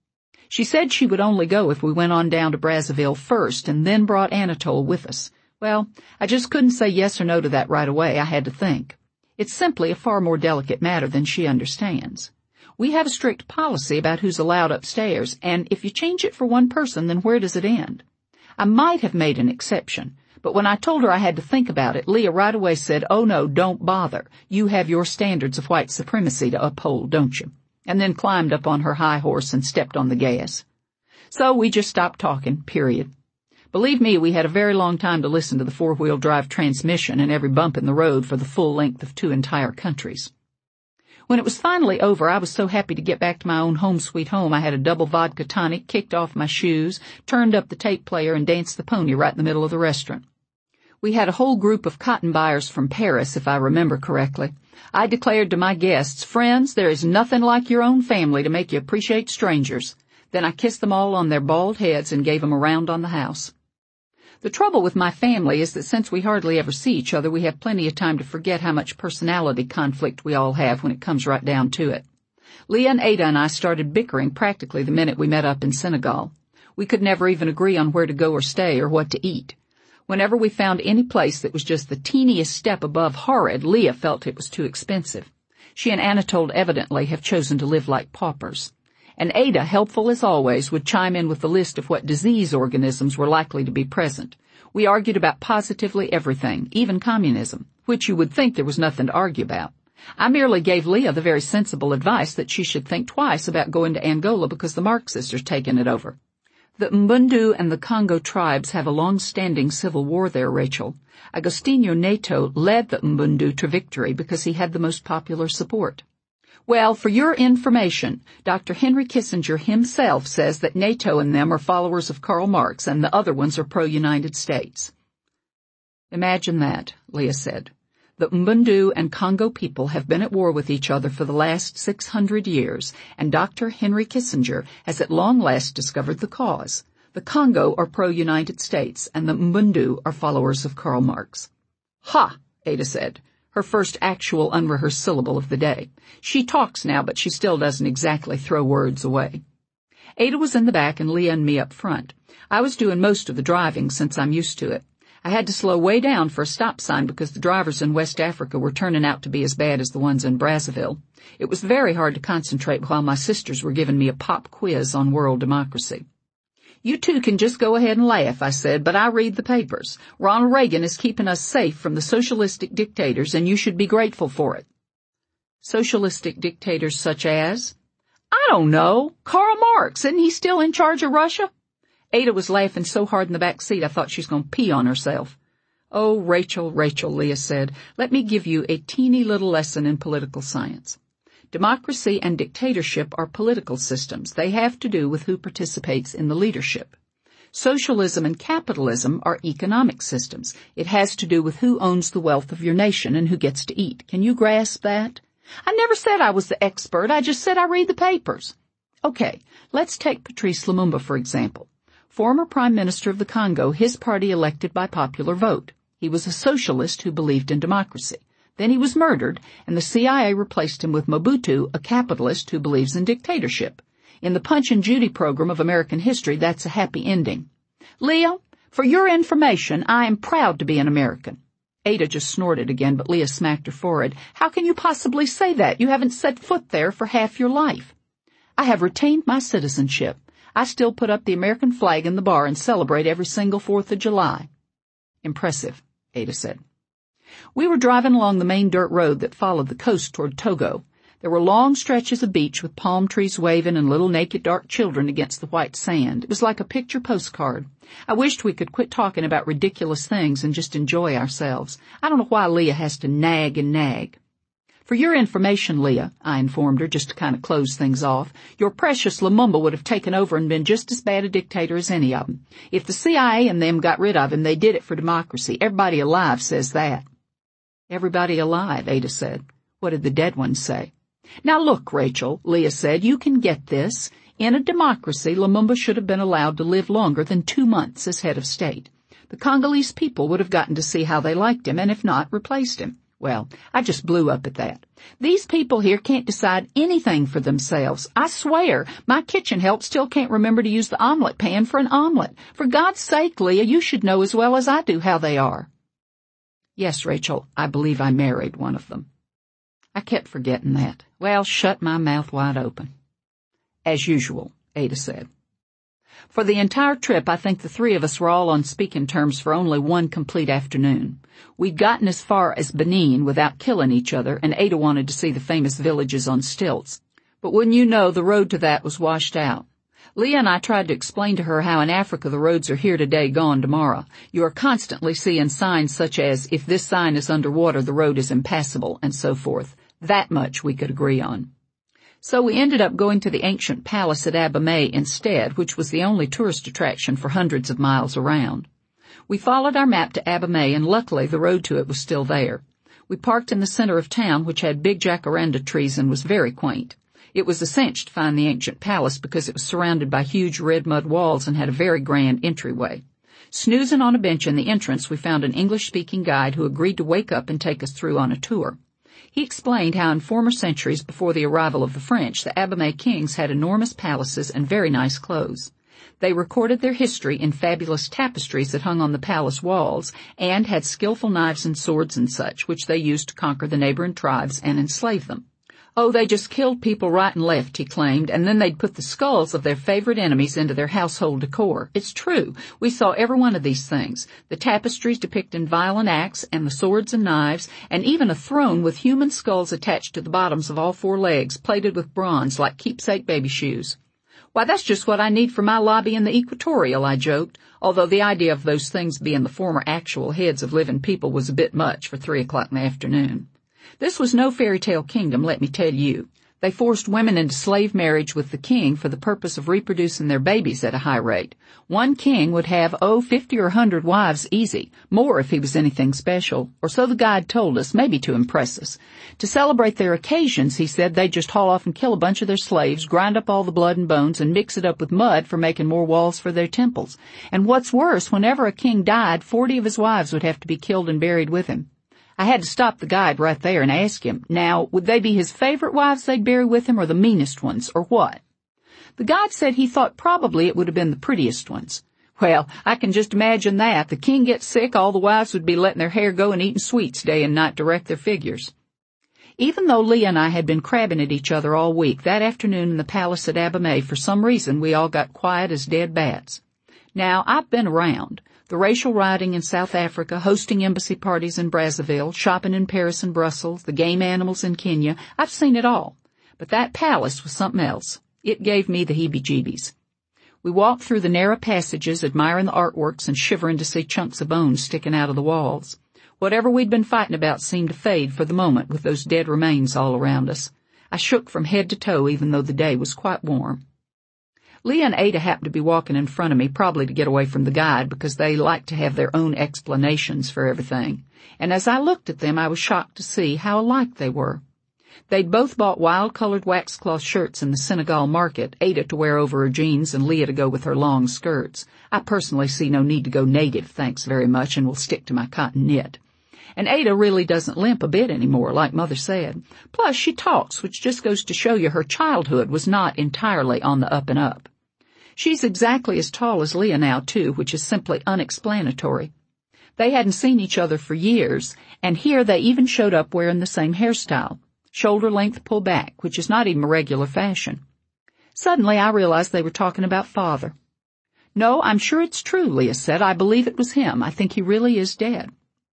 She said she would only go if we went on down to Brazzaville first and then brought Anatole with us. Well, I just couldn't say yes or no to that right away. I had to think. It's simply a far more delicate matter than she understands. We have a strict policy about who's allowed upstairs, and if you change it for one person, then where does it end? I might have made an exception, but when I told her I had to think about it, Leah right away said, "Oh no, don't bother. You have your standards of white supremacy to uphold, don't you?" And then climbed up on her high horse and stepped on the gas. So we just stopped talking, period. Believe me, we had a very long time to listen to the four-wheel drive transmission and every bump in the road for the full length of two entire countries. When it was finally over, I was so happy to get back to my own home sweet home I had a double vodka tonic, kicked off my shoes, turned up the tape player, and danced the pony right in the middle of the restaurant. We had a whole group of cotton buyers from Paris, if I remember correctly. I declared to my guests, "Friends, there is nothing like your own family to make you appreciate strangers." Then I kissed them all on their bald heads and gave them a round on the house. The trouble with my family is that since we hardly ever see each other, we have plenty of time to forget how much personality conflict we all have when it comes right down to it. Leah and Ada and I started bickering practically the minute we met up in Senegal. We could never even agree on where to go or stay or what to eat. Whenever we found any place that was just the teeniest step above horrid, Leah felt it was too expensive. She and Anatole evidently have chosen to live like paupers. And Ada, helpful as always, would chime in with the list of what disease organisms were likely to be present. We argued about positively everything, even communism, which you would think there was nothing to argue about. I merely gave Leah the very sensible advice that she should think twice about going to Angola because the Marxists are taking it over. The Mbundu and the Congo tribes have a long-standing civil war there, Rachel. Agostinho Neto led the Mbundu to victory because he had the most popular support. Well, for your information, Doctor Henry Kissinger himself says that Neto and them are followers of Karl Marx and the other ones are pro-United States. Imagine that, Leah said. The Mbundu and Congo people have been at war with each other for the last six hundred years, and Doctor Henry Kissinger has at long last discovered the cause. The Congo are pro-United States, and the Mbundu are followers of Karl Marx. Ha, Ada said, her first actual unrehearsed syllable of the day. She talks now, but she still doesn't exactly throw words away. Ada was in the back and Leah and me up front. I was doing most of the driving since I'm used to it. I had to slow way down for a stop sign because the drivers in West Africa were turning out to be as bad as the ones in Brazzaville. It was very hard to concentrate while my sisters were giving me a pop quiz on world democracy. "You two can just go ahead and laugh," I said, "but I read the papers. Ronald Reagan is keeping us safe from the socialistic dictators, and you should be grateful for it." Socialistic dictators such as? I don't know. Karl Marx, isn't he still in charge of Russia? Ada was laughing so hard in the back seat I thought she was going to pee on herself. "Oh, Rachel, Rachel," Leah said, "let me give you a teeny little lesson in political science. Democracy and dictatorship are political systems. They have to do with who participates in the leadership. Socialism and capitalism are economic systems. It has to do with who owns the wealth of your nation and who gets to eat. Can you grasp that? I never said I was the expert. I just said I read the papers. Okay, let's take Patrice Lumumba, for example. Former Prime Minister of the Congo, his party elected by popular vote. He was a socialist who believed in democracy. Then he was murdered, and the C I A replaced him with Mobutu, a capitalist who believes in dictatorship. In the Punch and Judy program of American history, that's a happy ending. Leah, for your information, I am proud to be an American." Ada just snorted again, but Leah smacked her forehead. "How can you possibly say that? You haven't set foot there for half your life." "I have retained my citizenship. I still put up the American flag in the bar and celebrate every single Fourth of July." "Impressive," Ada said. We were driving along the main dirt road that followed the coast toward Togo. There were long stretches of beach with palm trees waving and little naked dark children against the white sand. It was like a picture postcard. I wished we could quit talking about ridiculous things and just enjoy ourselves. I don't know why Leah has to nag and nag. "For your information, Leah," I informed her, just to kind of close things off, "your precious Lumumba would have taken over and been just as bad a dictator as any of them. If the C I A and them got rid of him, they did it for democracy. Everybody alive says that." "Everybody alive," Ada said. "What did the dead ones say?" "Now look, Rachel," Leah said, "you can get this. In a democracy, Lumumba should have been allowed to live longer than two months as head of state. The Congolese people would have gotten to see how they liked him, and if not, replaced him. Well, I just blew up at that. These people here can't decide anything for themselves. I swear, my kitchen help still can't remember to use the omelet pan for an omelet. For God's sake, Leah, you should know as well as I do how they are. Yes, Rachel, I believe I married one of them. I kept forgetting that. Well, shut my mouth wide open. As usual, Ada said. For the entire trip, I think the three of us were all on speaking terms for only one complete afternoon. We'd gotten as far as Benin without killing each other, and Ada wanted to see the famous villages on stilts. But wouldn't you know, the road to that was washed out. Leah and I tried to explain to her how in Africa the roads are here today, gone tomorrow. You are constantly seeing signs such as, if this sign is underwater, the road is impassable, and so forth. That much we could agree on. So we ended up going to the ancient palace at Abomey instead, which was the only tourist attraction for hundreds of miles around. We followed our map to Abomey, and luckily the road to it was still there. We parked in the center of town, which had big jacaranda trees and was very quaint. It was a cinch to find the ancient palace because it was surrounded by huge red mud walls and had a very grand entryway. Snoozing on a bench in the entrance, we found an English-speaking guide who agreed to wake up and take us through on a tour. He explained how in former centuries before the arrival of the French, the Abomey kings had enormous palaces and very nice clothes. They recorded their history in fabulous tapestries that hung on the palace walls and had skillful knives and swords and such, which they used to conquer the neighboring tribes and enslave them. Oh, they just killed people right and left, he claimed, and then they'd put the skulls of their favorite enemies into their household decor. It's true. We saw every one of these things. The tapestries depicting violent acts, and the swords and knives, and even a throne with human skulls attached to the bottoms of all four legs, plated with bronze like keepsake baby shoes. Why, that's just what I need for my lobby in the Equatorial, I joked, although the idea of those things being the former actual heads of living people was a bit much for three o'clock in the afternoon. This was no fairy tale kingdom, let me tell you. They forced women into slave marriage with the king for the purpose of reproducing their babies at a high rate. One king would have, oh, fifty or a hundred wives easy, more if he was anything special, or so the guide told us, maybe to impress us. To celebrate their occasions, he said, they'd just haul off and kill a bunch of their slaves, grind up all the blood and bones, and mix it up with mud for making more walls for their temples. And what's worse, whenever a king died, forty of his wives would have to be killed and buried with him. I had to stop the guide right there and ask him, now, would they be his favorite wives they'd bury with him, or the meanest ones, or what? The guide said he thought probably it would have been the prettiest ones. Well, I can just imagine that. The king gets sick, all the wives would be letting their hair go and eating sweets day and night to wreck their figures. Even though Leah and I had been crabbing at each other all week, that afternoon in the palace at Abomey, for some reason, we all got quiet as dead bats. Now, I've been around. The racial rioting in South Africa, hosting embassy parties in Brazzaville, shopping in Paris and Brussels, the game animals in Kenya. I've seen it all. But that palace was something else. It gave me the heebie-jeebies. We walked through the narrow passages, admiring the artworks and shivering to see chunks of bone sticking out of the walls. Whatever we'd been fighting about seemed to fade for the moment with those dead remains all around us. I shook from head to toe even though the day was quite warm. Leah and Ada happened to be walking in front of me, probably to get away from the guide, because they like to have their own explanations for everything. And as I looked at them, I was shocked to see how alike they were. They'd both bought wild-colored waxcloth shirts in the Senegal market, Ada to wear over her jeans and Leah to go with her long skirts. I personally see no need to go native, thanks very much, and will stick to my cotton knit. And Ada really doesn't limp a bit anymore, like Mother said. Plus, she talks, which just goes to show you her childhood was not entirely on the up and up. She's exactly as tall as Leah now, too, which is simply unexplanatory. They hadn't seen each other for years, and here they even showed up wearing the same hairstyle, shoulder-length pull back, which is not even a regular fashion. Suddenly, I realized they were talking about Father. No, I'm sure it's true, Leah said. I believe it was him. I think he really is dead.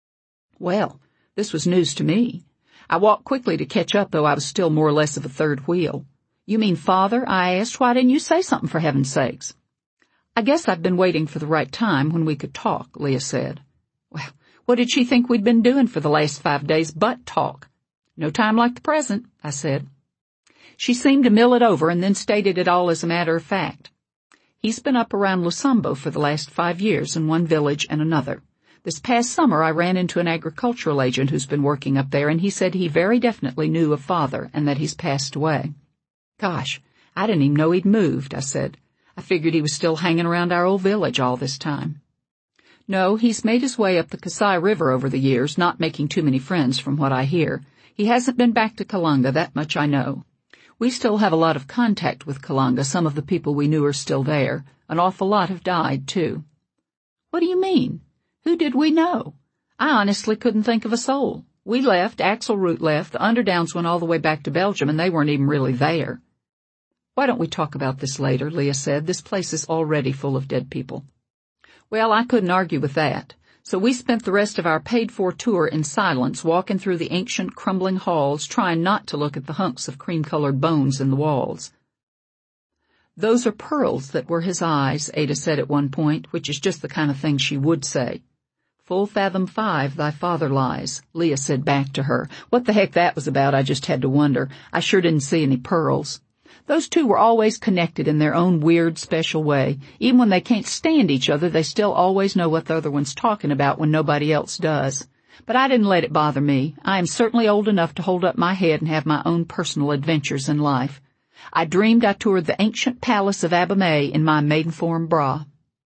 Well, this was news to me. I walked quickly to catch up, though I was still more or less of a third wheel. You mean Father? I asked. Why didn't you say something, for heaven's sakes? I guess I've been waiting for the right time when we could talk, Leah said. Well, what did she think we'd been doing for the last five days but talk? No time like the present, I said. She seemed to mill it over and then stated it all as a matter of fact. He's been up around Lusambo for the last five years in one village and another. This past summer I ran into an agricultural agent who's been working up there, and he said he very definitely knew of Father and that he's passed away. Gosh, I didn't even know he'd moved, I said. I figured he was still hanging around our old village all this time. No, he's made his way up the Kasai River over the years, not making too many friends from what I hear. He hasn't been back to Kalanga, that much I know. We still have a lot of contact with Kalanga. Some of the people we knew are still there. An awful lot have died, too. What do you mean? Who did we know? I honestly couldn't think of a soul. We left, Axel Root left, the Underdowns went all the way back to Belgium, and they weren't even really there. Why don't we talk about this later, Leah said. This place is already full of dead people. Well, I couldn't argue with that. So we spent the rest of our paid-for tour in silence, walking through the ancient, crumbling halls, trying not to look at the hunks of cream-colored bones in the walls. Those are pearls that were his eyes, Ada said at one point, which is just the kind of thing she would say. Full fathom five thy father lies, Leah said back to her. What the heck that was about, I just had to wonder. I sure didn't see any pearls. Those two were always connected in their own weird, special way. Even when they can't stand each other, they still always know what the other one's talking about when nobody else does. But I didn't let it bother me. I am certainly old enough to hold up my head and have my own personal adventures in life. I dreamed I toured the ancient palace of Abomey in my Maidenform bra.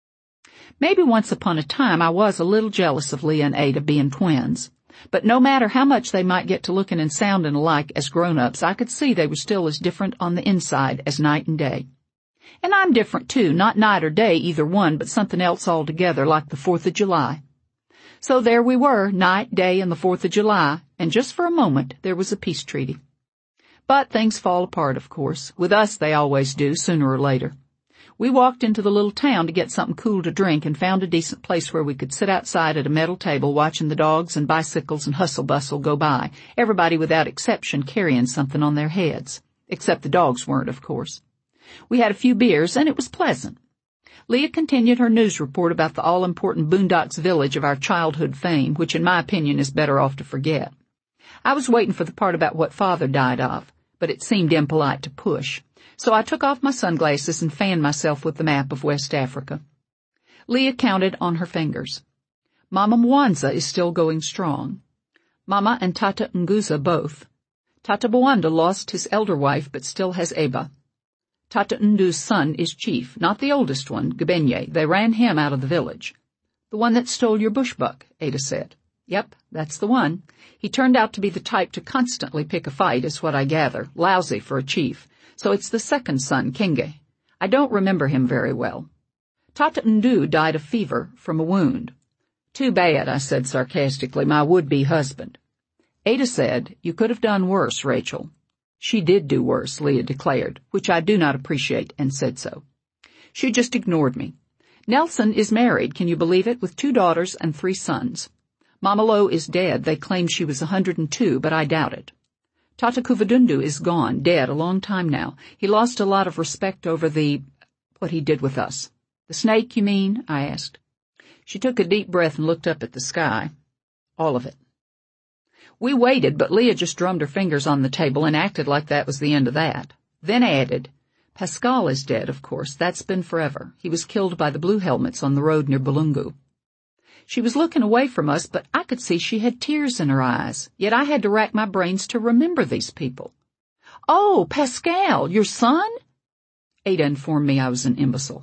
Maybe once upon a time I was a little jealous of Leah and Ada being twins. But no matter how much they might get to looking and sounding alike as grown-ups, I could see they were still as different on the inside as night and day. And I'm different too, not night or day, either one, but something else altogether, like the Fourth of July. So there we were, night, day, and the Fourth of July, and just for a moment there was a peace treaty. But things fall apart, of course. With us they always do, sooner or later. We walked into the little town to get something cool to drink and found a decent place where we could sit outside at a metal table watching the dogs and bicycles and hustle-bustle go by, everybody without exception carrying something on their heads. Except the dogs weren't, of course. We had a few beers, and it was pleasant. Leah continued her news report about the all-important Boondocks village of our childhood fame, which in my opinion is better off to forget. I was waiting for the part about what Father died of, but it seemed impolite to push. So I took off my sunglasses and fanned myself with the map of West Africa. Leah counted on her fingers. Mama Mwanza is still going strong. Mama and Tata Nguza both. Tata Bwanda lost his elder wife but still has Eba. Tata Ndu's son is chief, not the oldest one, Gabenye. They ran him out of the village. The one that stole your bushbuck, Ada said. Yep, that's the one. He turned out to be the type to constantly pick a fight, is what I gather. Lousy for a chief. So it's the second son, Kenge. I don't remember him very well. Tata Ndu died of fever from a wound. Too bad, I said sarcastically, my would-be husband. Ada said, you could have done worse, Rachel. She did do worse, Leah declared, which I do not appreciate, and said so. She just ignored me. Nelson is married, can you believe it, with two daughters and three sons. Mama Lo is dead. They claim she was a hundred and two, but I doubt it. Tata Kuvadundu is gone, dead, a long time now. He lost a lot of respect over the, what he did with us. The snake, you mean? I asked. She took a deep breath and looked up at the sky. All of it. We waited, but Leah just drummed her fingers on the table and acted like that was the end of that. Then added, Pascal is dead, of course. That's been forever. He was killed by the Blue Helmets on the road near Bulungu. She was looking away from us, but I could see she had tears in her eyes, yet I had to rack my brains to remember these people. Oh, Pascal, your son? Ada informed me I was an imbecile.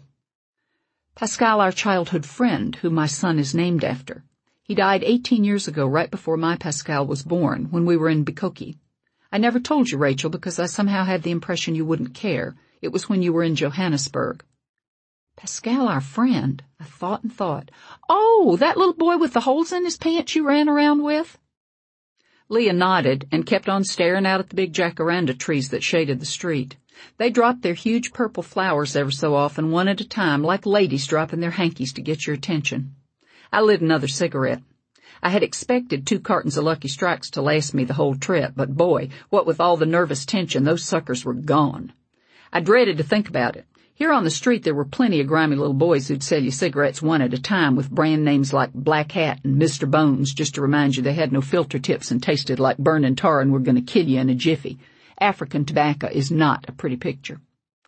Pascal, our childhood friend, whom my son is named after. He died eighteen years ago, right before my Pascal was born, when we were in Bikoki. I never told you, Rachel, because I somehow had the impression you wouldn't care. It was when you were in Johannesburg. Pascal, our friend, I thought and thought. Oh, that little boy with the holes in his pants you ran around with? Leah nodded and kept on staring out at the big jacaranda trees that shaded the street. They dropped their huge purple flowers ever so often, one at a time, like ladies dropping their hankies to get your attention. I lit another cigarette. I had expected two cartons of Lucky Strikes to last me the whole trip, but boy, what with all the nervous tension, those suckers were gone. I dreaded to think about it. Here on the street there were plenty of grimy little boys who'd sell you cigarettes one at a time with brand names like Black Hat and Mister Bones, just to remind you they had no filter tips and tasted like burning tar and were going to kill you in a jiffy. African tobacco is not a pretty picture.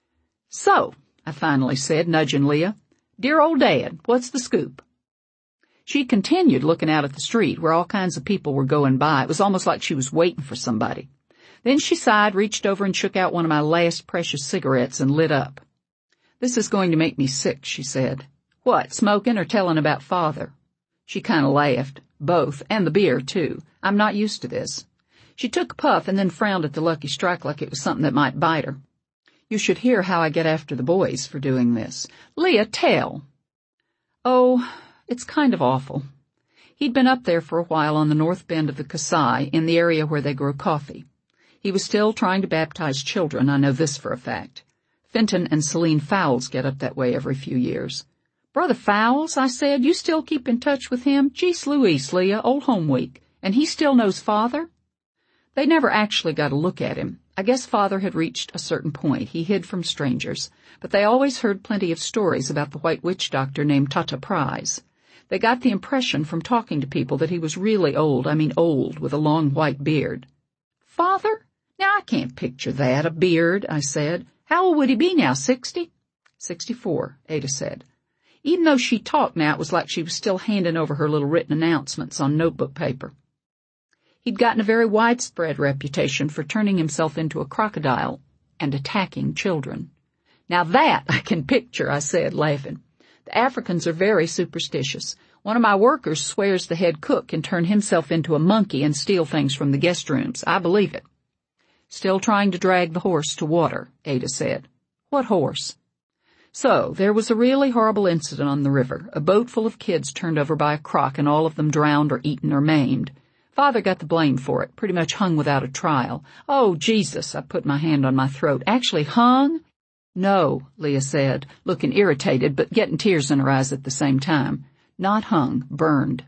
So, I finally said, nudging Leah, dear old Dad, what's the scoop? She continued looking out at the street where all kinds of people were going by. It was almost like she was waiting for somebody. Then she sighed, reached over and shook out one of my last precious cigarettes and lit up. This is going to make me sick, she said. What, smoking or telling about Father? She kind of laughed. Both, and the beer, too. I'm not used to this. She took a puff and then frowned at the Lucky Strike like it was something that might bite her. You should hear how I get after the boys for doing this. Leah, tell. Oh, it's kind of awful. He'd been up there for a while on the north bend of the Kasai, in the area where they grow coffee. He was still trying to baptize children, I know this for a fact. Fenton and Celine Fowles get up that way every few years. Brother Fowles, I said, you still keep in touch with him? Geez Louise, Leah, old home week. And he still knows Father? They never actually got a look at him. I guess Father had reached a certain point. He hid from strangers. But they always heard plenty of stories about the white witch doctor named Tata Prize. They got the impression from talking to people that he was really old, I mean old, with a long white beard. Father? Now I can't picture that, a beard, I said. How old would he be now, sixty? Sixty-four, Ada said. Even though she talked now, it was like she was still handing over her little written announcements on notebook paper. He'd gotten a very widespread reputation for turning himself into a crocodile and attacking children. Now that I can picture, I said, laughing. The Africans are very superstitious. One of my workers swears the head cook can turn himself into a monkey and steal things from the guest rooms. I believe it. Still trying to drag the horse to water, Ada said. What horse? So, there was a really horrible incident on the river. A boat full of kids turned over by a croc and all of them drowned or eaten or maimed. Father got the blame for it, pretty much hung without a trial. Oh, Jesus, I put my hand on my throat. Actually hung? No, Leah said, looking irritated but getting tears in her eyes at the same time. Not hung, burned.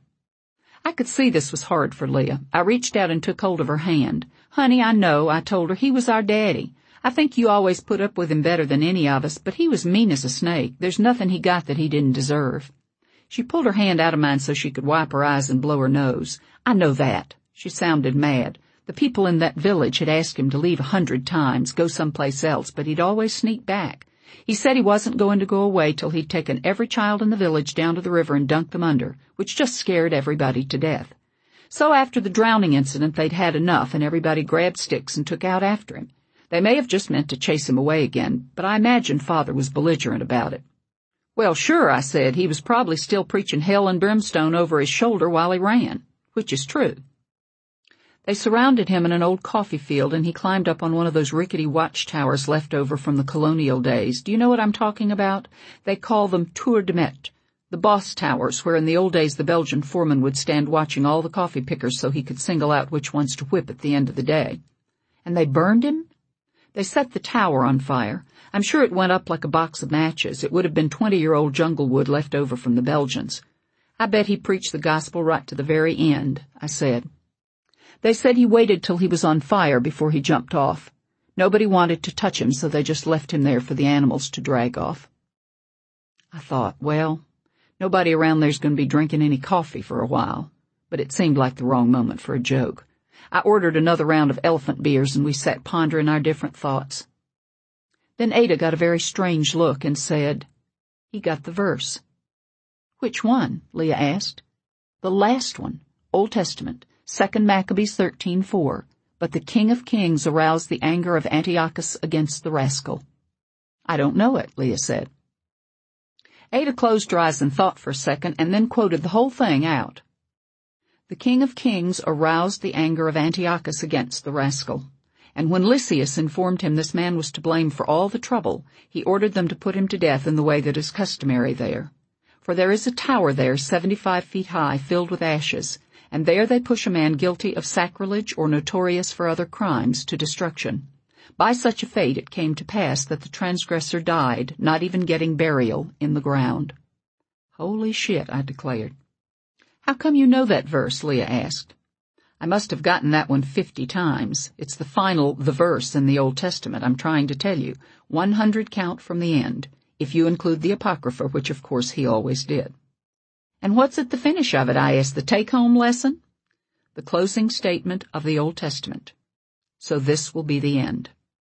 I could see this was hard for Leah. I reached out and took hold of her hand. Honey, I know, I told her, he was our daddy. I think you always put up with him better than any of us, but he was mean as a snake. There's nothing he got that he didn't deserve. She pulled her hand out of mine so she could wipe her eyes and blow her nose. I know that. She sounded mad. The people in that village had asked him to leave a hundred times, go someplace else, but he'd always sneak back. He said he wasn't going to go away till he'd taken every child in the village down to the river and dunked them under, which just scared everybody to death. So after the drowning incident, they'd had enough, and everybody grabbed sticks and took out after him. They may have just meant to chase him away again, but I imagine Father was belligerent about it. Well, sure, I said. He was probably still preaching hell and brimstone over his shoulder while he ran, which is true. They surrounded him in an old coffee field, and he climbed up on one of those rickety watchtowers left over from the colonial days. Do you know what I'm talking about? They call them tour de maître, the boss towers, where in the old days the Belgian foreman would stand watching all the coffee pickers so he could single out which ones to whip at the end of the day. And they burned him? They set the tower on fire. I'm sure it went up like a box of matches. It would have been twenty-year-old jungle wood left over from the Belgians. I bet he preached the gospel right to the very end, I said. They said he waited till he was on fire before he jumped off. Nobody wanted to touch him, so they just left him there for the animals to drag off. I thought, well, nobody around there's going to be drinking any coffee for a while, but it seemed like the wrong moment for a joke. I ordered another round of elephant beers, and we sat pondering our different thoughts. Then Ada got a very strange look and said, he got the verse. Which one? Leah asked. The last one, Old Testament, Second Maccabees thirteen four. But the King of Kings aroused the anger of Antiochus against the rascal. I don't know it, Leah said. Ada closed her eyes and thought for a second, and then quoted the whole thing out. The King of Kings aroused the anger of Antiochus against the rascal. And when Lysias informed him this man was to blame for all the trouble, he ordered them to put him to death in the way that is customary there. For there is a tower there seventy-five feet high, filled with ashes, and there they push a man guilty of sacrilege or notorious for other crimes to destruction. By such a fate it came to pass that the transgressor died, not even getting burial in the ground. Holy shit, I declared. How come you know that verse? Leah asked. I must have gotten that one fifty times. It's the final the verse in the Old Testament, I'm trying to tell you. One hundred count from the end, if you include the Apocrypha, which of course he always did. And what's at the finish of it? I asked. The take-home lesson? The closing statement of the Old Testament. So this will be the end.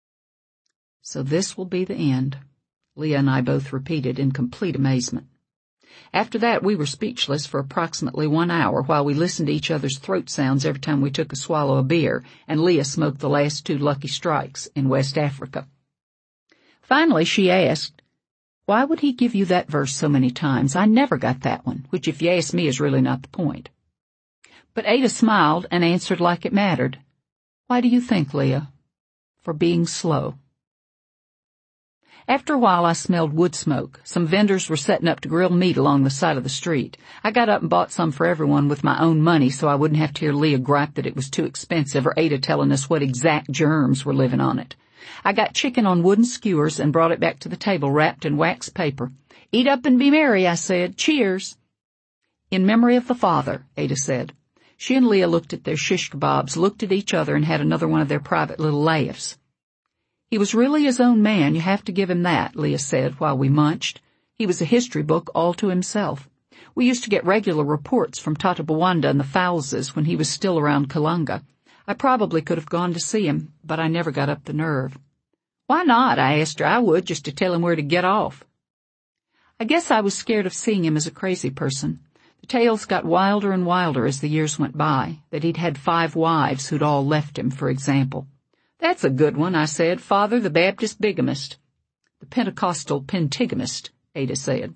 So this will be the end, Leah and I both repeated in complete amazement. After that, we were speechless for approximately one hour while we listened to each other's throat sounds every time we took a swallow of beer, and Leah smoked the last two Lucky Strikes in West Africa. Finally, she asked, Why would he give you that verse so many times? I never got that one, which if you ask me is really not the point. But Ada smiled and answered like it mattered. Why do you think, Leah? For being slow. After a while I smelled wood smoke. Some vendors were setting up to grill meat along the side of the street. I got up and bought some for everyone with my own money so I wouldn't have to hear Leah gripe that it was too expensive or Ada telling us what exact germs were living on it. I got chicken on wooden skewers and brought it back to the table wrapped in wax paper. Eat up and be merry, I said. Cheers. In memory of the father, Ada said. She and Leah looked at their shish kebabs, looked at each other, and had another one of their private little laughs. He was really his own man, you have to give him that, Leah said while we munched. He was a history book all to himself. We used to get regular reports from Tata Bwanda and the Fowleses when he was still around Kalunga. I probably could have gone to see him, but I never got up the nerve. Why not? I asked her. I would, just to tell him where to get off. I guess I was scared of seeing him as a crazy person. The tales got wilder and wilder as the years went by, that he'd had five wives who'd all left him, for example. That's a good one, I said. Father the Baptist bigamist. The Pentecostal pentigamist, Ada said.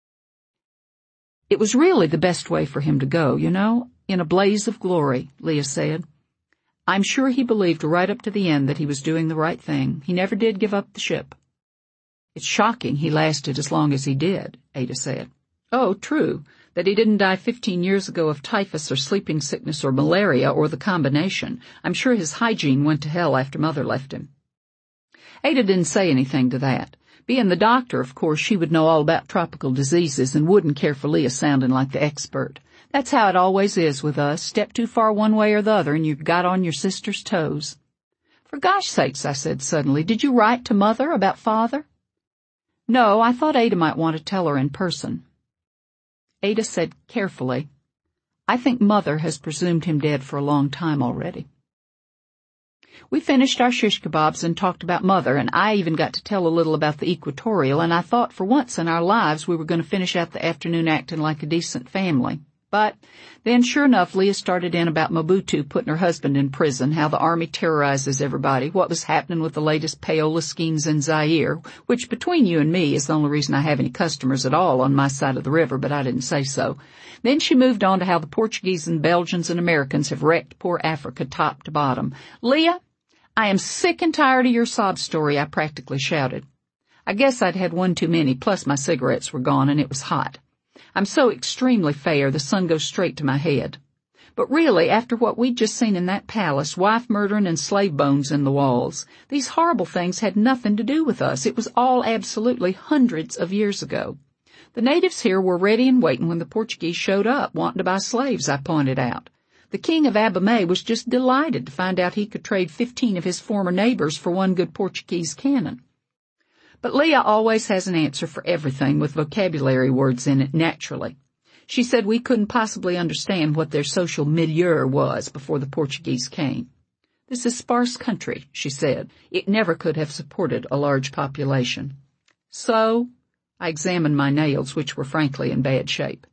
It was really the best way for him to go, you know, in a blaze of glory, Leah said. I'm sure he believed right up to the end that he was doing the right thing. He never did give up the ship. It's shocking he lasted as long as he did, Ada said. Oh, true, that he didn't die fifteen years ago of typhus or sleeping sickness or malaria or the combination. I'm sure his hygiene went to hell after Mother left him. Ada didn't say anything to that. Being the doctor, of course, she would know all about tropical diseases and wouldn't care for Leah sounding like the expert. That's how it always is with us. Step too far one way or the other and you've got on your sister's toes. For gosh sakes, I said suddenly, did you write to Mother about Father? No, I thought Ada might want to tell her in person. Ada said carefully, I think Mother has presumed him dead for a long time already. We finished our shish kebabs and talked about Mother, and I even got to tell a little about the Equatorial, and I thought for once in our lives we were going to finish out the afternoon acting like a decent family. But then, sure enough, Leah started in about Mobutu putting her husband in prison, how the army terrorizes everybody, what was happening with the latest payola schemes in Zaire, which between you and me is the only reason I have any customers at all on my side of the river, but I didn't say so. Then she moved on to how the Portuguese and Belgians and Americans have wrecked poor Africa top to bottom. Leah, I am sick and tired of your sob story, I practically shouted. I guess I'd had one too many, plus my cigarettes were gone and it was hot. I'm so extremely fair, the sun goes straight to my head. But really, after what we'd just seen in that palace, wife murdering and slave bones in the walls, these horrible things had nothing to do with us. It was all absolutely hundreds of years ago. The natives here were ready and waiting when the Portuguese showed up, wanting to buy slaves, I pointed out. The king of Abomey was just delighted to find out he could trade fifteen of his former neighbors for one good Portuguese cannon. But Leah always has an answer for everything with vocabulary words in it naturally. She said we couldn't possibly understand what their social milieu was before the Portuguese came. This is sparse country, she said. It never could have supported a large population. So, I examined my nails, which were frankly in bad shape.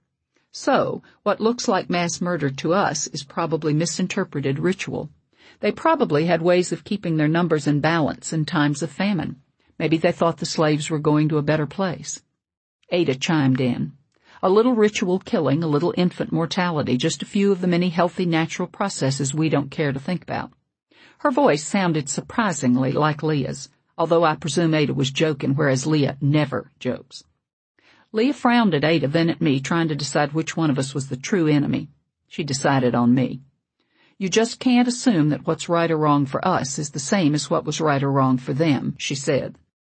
So, what looks like mass murder to us is probably misinterpreted ritual. They probably had ways of keeping their numbers in balance in times of famine. Maybe they thought the slaves were going to a better place. Ada chimed in. A little ritual killing, a little infant mortality, just a few of the many healthy natural processes we don't care to think about. Her voice sounded surprisingly like Leah's, although I presume Ada was joking, whereas Leah never jokes. Leah frowned at Ada, then at me, trying to decide which one of us was the true enemy. She decided on me. You just can't assume that what's right or wrong for us is the same as what was right or wrong for them, she said.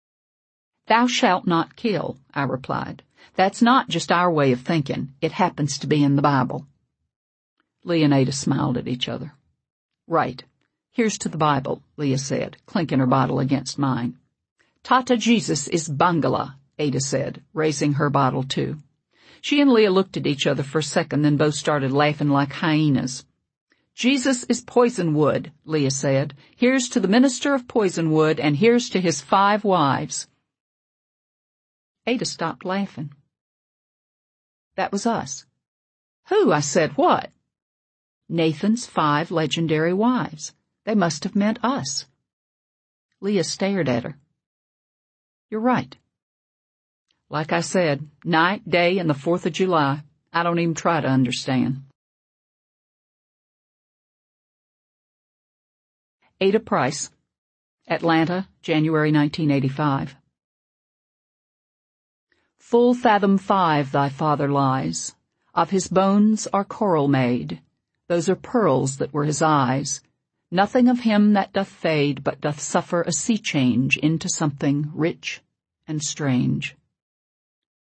Thou shalt not kill, I replied. That's not just our way of thinking. It happens to be in the Bible. Leah and Ada smiled at each other. Right. Here's to the Bible, Leah said, clinking her bottle against mine. Tata Jesus is Bangala, Ada said, raising her bottle too. She and Leah looked at each other for a second, then both started laughing like hyenas. Jesus is Poisonwood, Leah said. Here's to the minister of Poisonwood, and here's to his five wives. Ada stopped laughing. That was us. Who? I said. What? Nathan's five legendary wives. They must have meant us. Leah stared at her. You're right. Like I said, night, day, and the fourth of July. I don't even try to understand. Ada Price, Atlanta, January nineteen eighty-five. Full fathom five thy father lies. Of his bones are coral made. Those are pearls that were his eyes. Nothing of him that doth fade, but doth suffer a sea change into something rich and strange.